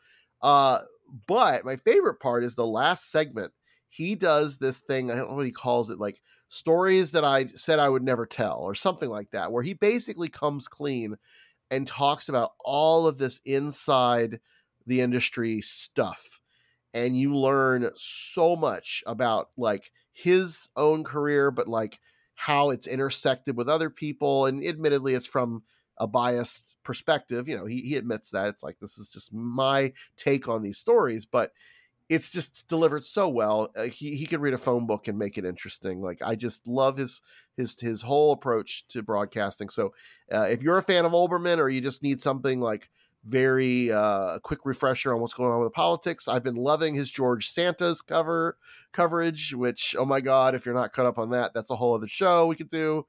But my favorite part is the last segment. He does this thing, I don't know what he calls it, like stories that I said I would never tell or something like that, where he basically comes clean and talks about all of this inside the industry stuff. And you learn so much about like his own career, but like how it's intersected with other people. And admittedly, it's from a biased perspective. He admits that it's like, this is just my take on these stories, but it's just delivered so well. He could read a phone book and make it interesting. Like, I just love his whole approach to broadcasting. So if you're a fan of Olbermann, or you just need something like very quick refresher on what's going on with politics, I've been loving his George Santos coverage, which, oh my God, if you're not caught up on that, that's a whole other show we could do.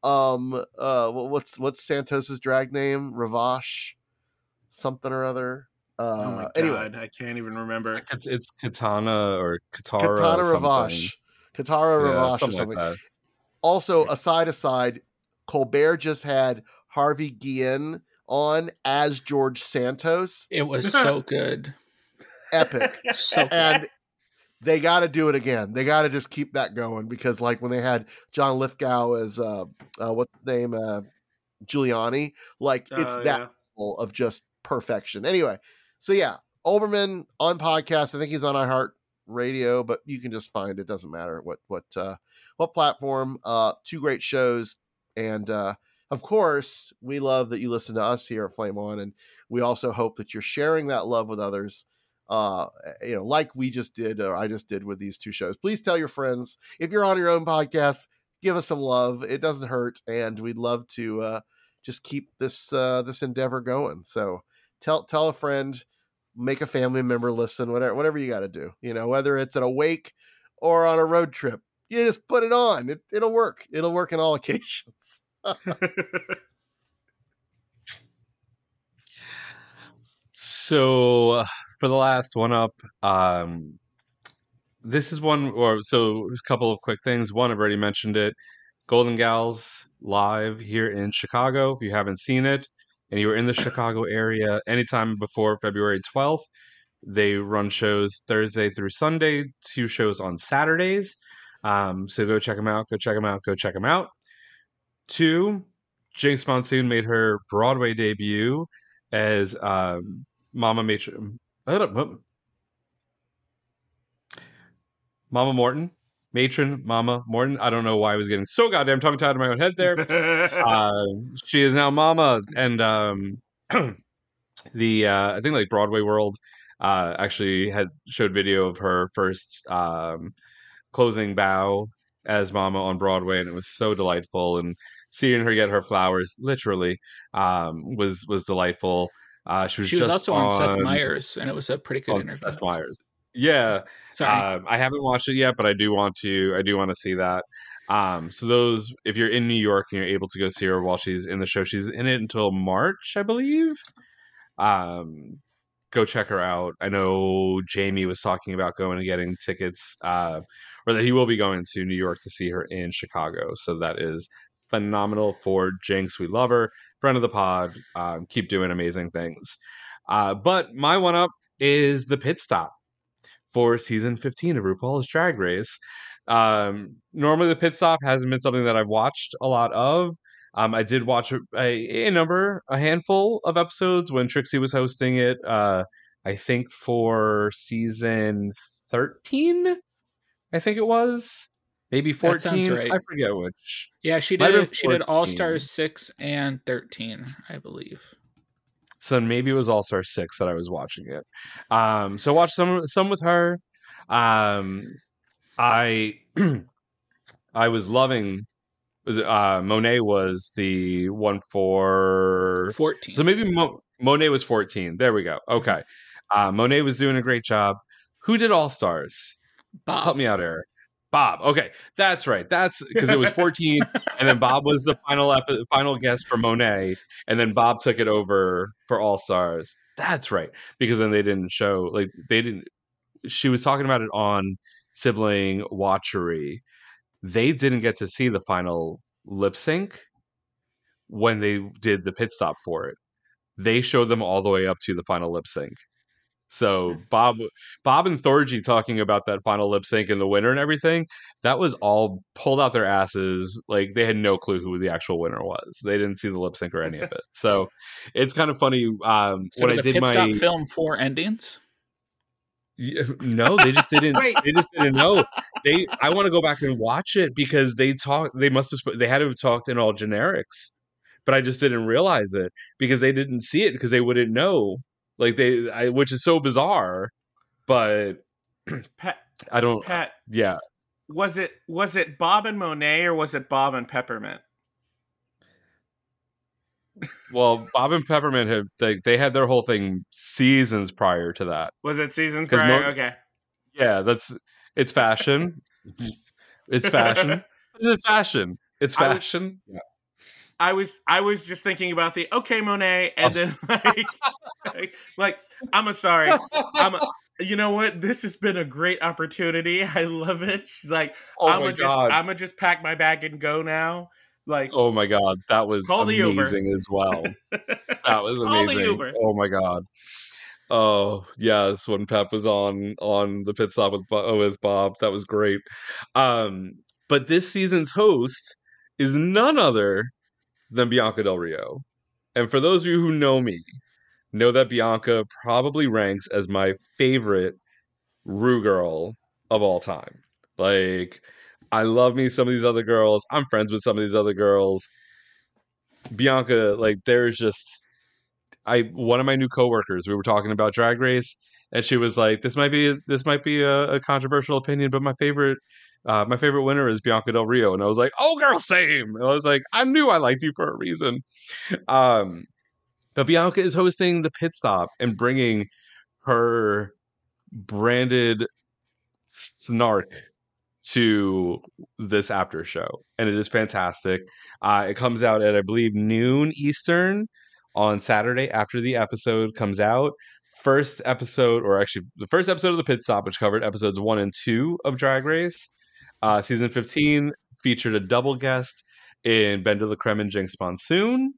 What's Santos's drag name? Ravash something or other. Oh my God, anyway, I can't even remember. It's Katana or Katara. Katana Ravash. Katara Ravash or something. Like that. Also, aside, Colbert just had Harvey Guillen on as George Santos. It was so good. Epic. So good. And they got to do it again. They got to just keep that going, because like when they had John Lithgow as what's his name, Giuliani, like it's that level of just perfection. Anyway, so yeah, Olbermann on podcast. I think he's on iHeartRadio, but you can just find it. Doesn't matter what platform. Two great shows, and of course, we love that you listen to us here at Flame On, and we also hope that you're sharing that love with others. Like we just did, or I just did with these two shows. Please tell your friends. If you're on your own podcast, give us some love. It doesn't hurt, and we'd love to just keep this endeavor going. So tell a friend, make a family member listen, whatever you got to do. Whether it's at a wake or on a road trip, you just put it on. It'll work. It'll work in all occasions. So for the last one up, this is one, so a couple of quick things. One, I've already mentioned it. Golden Gals live here in Chicago. If you haven't seen it and you were in the Chicago area anytime before February 12th, they run shows Thursday through Sunday, 2 shows on Saturdays. So go check them out. 2, Jinx Monsoon made her Broadway debut as Mama Morton. Matron Mama Morton. I don't know why I was getting so goddamn tongue-tied in my own head there. She is now Mama, and I think like Broadway World actually showed video of her first closing bow as Mama on Broadway, and it was so delightful. And seeing her get her flowers, literally, was delightful. She was also on Seth Meyers, and it was a pretty good interview. Seth Meyers. Yeah. Sorry. I haven't watched it yet, but I do want to see that. So those, if you're in New York and you're able to go see her while she's in the show, she's in it until March, I believe. Go check her out. I know Jamie was talking about going and getting tickets, or that he will be going to New York to see her in Chicago. So that is phenomenal for Jinx. We love her. friend of the pod. Keep doing amazing things. But my one up is the pit stop for season 15 of RuPaul's Drag Race. Normally, the pit stop hasn't been something that I've watched a lot of. I did watch a handful of episodes when Trixie was hosting it. I think for season 13, I think it was. Maybe 14. That sounds right. I forget which. Yeah, she did All Stars 6 and 13, I believe. So maybe it was All Star 6 that I was watching it. So watch some with her. I was loving. Monet was the one for 14. So maybe Monet was 14. There we go. Okay. Monet was doing a great job. Who did All Stars? Bob. Help me out, Eric. Bob. Okay, that's right. That's because it was 14, and then Bob was the final guest for Monet, and then Bob took it over for All Stars. That's right, because then they didn't show she was talking about it on Sibling Watchery. They didn't get to see the final lip sync when they did the pit stop for it. They showed them all the way up to the final lip sync. So Bob and Thorgy talking about that final lip sync and the winner and everything, that was all pulled out their asses. Like they had no clue who the actual winner was. They didn't see the lip sync or any of it. So it's kind of funny. So when I the did pit my stop film 4 endings. No, they just didn't. They just didn't know. I want to go back and watch it because they must have. They had to have talked in all generics, but I just didn't realize it because they didn't see it because they wouldn't know. Like which is so bizarre, but I don't. Pat, yeah. Was it Bob and Monet or was it Bob and Peppermint? Well, Bob and Peppermint they had their whole thing seasons prior to that. Was it seasons prior? Okay. Yeah, it's fashion. It's fashion. Is it fashion? It's fashion. Yeah. I was just thinking about the okay Monet, and then like I'm sorry. You know what? This has been a great opportunity. I love it. She's like, I'm gonna just pack my bag and go now. Like, oh my god, that was amazing as well. That was amazing. Oh my god. Oh yes, when Pep was on the pit stop with Bob, that was great. But this season's host is none other than Bianca Del Rio. And for those of you who know me, know that Bianca probably ranks as my favorite Ru girl of all time. Like, I love me some of these other girls. I'm friends with some of these other girls. Bianca, like, there's just one of my new coworkers, we were talking about Drag Race, and she was like, this might be a controversial opinion, but my favorite winner is Bianca Del Rio. And I was like, oh girl, same. And I was like, I knew I liked you for a reason. But Bianca is hosting the pit stop and bringing her branded snark to this after show. And it is fantastic. It comes out at, I believe, noon Eastern on Saturday after the episode comes out. The first episode of the pit stop, which covered episodes 1 and 2 of Drag Race. Season 15 featured a double guest in Ben de la Creme and Jinx Monsoon.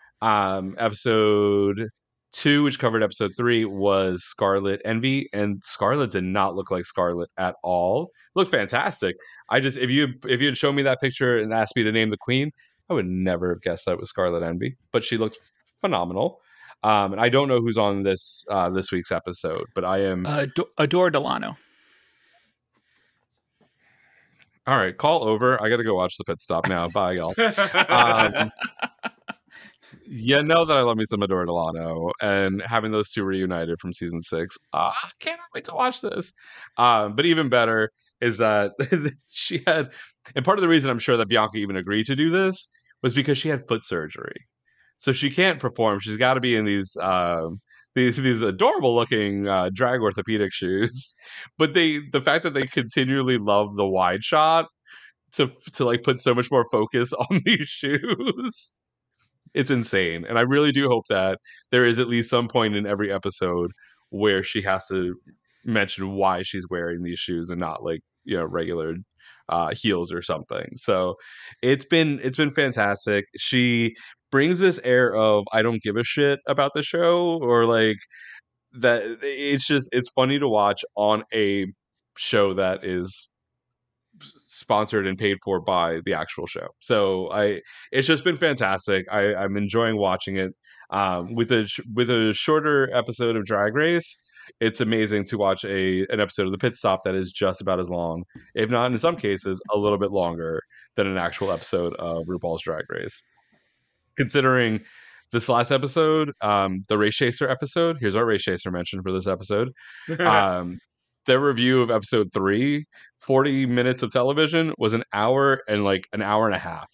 Episode 2, which covered episode 3, was Scarlet Envy, and Scarlet did not look like Scarlet at all. Looked fantastic. If you had shown me that picture and asked me to name the queen, I would never have guessed that was Scarlet Envy. But she looked phenomenal. And I don't know who's on this week's episode, but I am Adore Delano. All right, call over. I got to go watch the pit stop now. Bye, y'all. You know that I love me some Adore Delano, and having those two reunited from season 6. I can't wait to watch this. But even better is that she had, and part of the reason I'm sure that Bianca even agreed to do this was because she had foot surgery. So she can't perform. She's got to be in these adorable looking drag orthopedic shoes. But the fact that they continually love the wide shot to like put so much more focus on these shoes, it's insane. And I really do hope that there is at least some point in every episode where she has to mention why she's wearing these shoes and not like, regular heels or something. So it's been fantastic. She brings this air of I don't give a shit about the show, or like that. It's funny to watch on a show that is sponsored and paid for by the actual show. So it's just been fantastic. I'm enjoying watching it. With a shorter episode of Drag Race, it's amazing to watch an episode of The Pit Stop that is just about as long, if not in some cases a little bit longer than an actual episode of RuPaul's Drag Race. Considering this last episode, the Race Chaser episode, here's our Race Chaser mention for this episode. Their review of episode 3, 40 minutes of television, was an hour and like an hour and a half,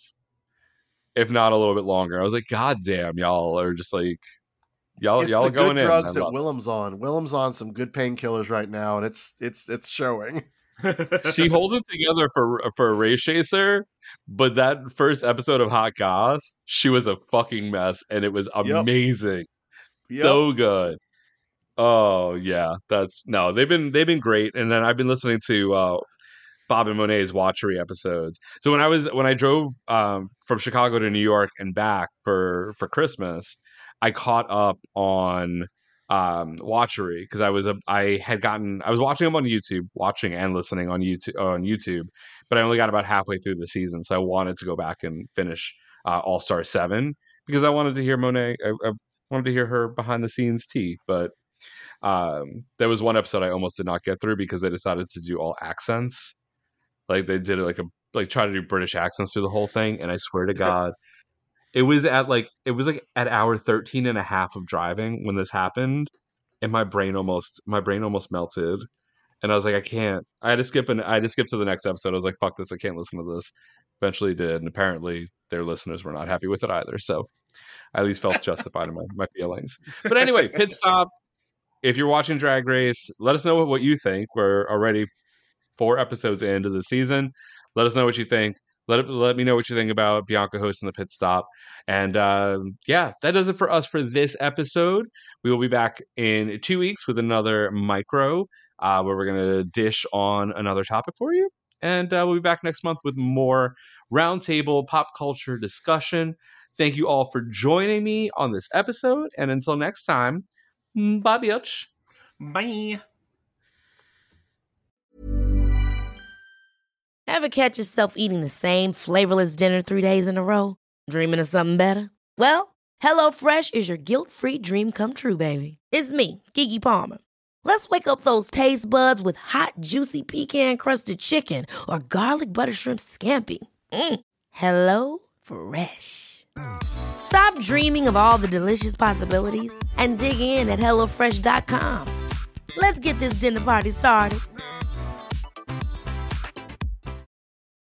if not a little bit longer. I was like, God damn, y'all are just like, y'all the going good in. drugs that Willem's on. Willem's on some good painkillers right now, and it's showing. She holds it together for a Race Chaser, but that first episode of Hot Goss, she was a fucking mess, and it was amazing. Yep. So good. Oh yeah, they've been great. And then I've been listening to Bob and Monet's Watchery episodes. So when I drove from Chicago to New York and back for Christmas, I caught up on Watchery because I was watching them on YouTube, watching and listening on YouTube, but I only got about halfway through the season, so I wanted to go back and finish All Star 7 because I wanted to hear Monet. I wanted to hear her behind the scenes tea, but there was one episode I almost did not get through because they decided to do all accents. Like they did it try to do British accents through the whole thing, and I swear to God, it was at hour 13 and a half of driving when this happened, and my brain almost melted, and I was like, I can't. I had to skip to the next episode. I was like, fuck this, I can't listen to this. Eventually did, and apparently their listeners were not happy with it either. So I at least felt justified in my feelings. But anyway, Pit Stop. If you're watching Drag Race, let us know what you think. We're already 4 episodes into the season. Let us know what you think. Let me know what you think about Bianca hosting the Pit Stop. And that does it for us for this episode. We will be back in 2 weeks with another micro where we're going to dish on another topic for you. And we'll be back next month with more roundtable pop culture discussion. Thank you all for joining me on this episode. And until next time, bye, bitch. Bye. Ever catch yourself eating the same flavorless dinner 3 days in a row? Dreaming of something better? Well, HelloFresh is your guilt-free dream come true, baby. It's me, Keke Palmer. Let's wake up those taste buds with hot, juicy pecan-crusted chicken or garlic butter shrimp scampi. Hello Fresh. Stop dreaming of all the delicious possibilities and dig in at HelloFresh.com. Let's get this dinner party started.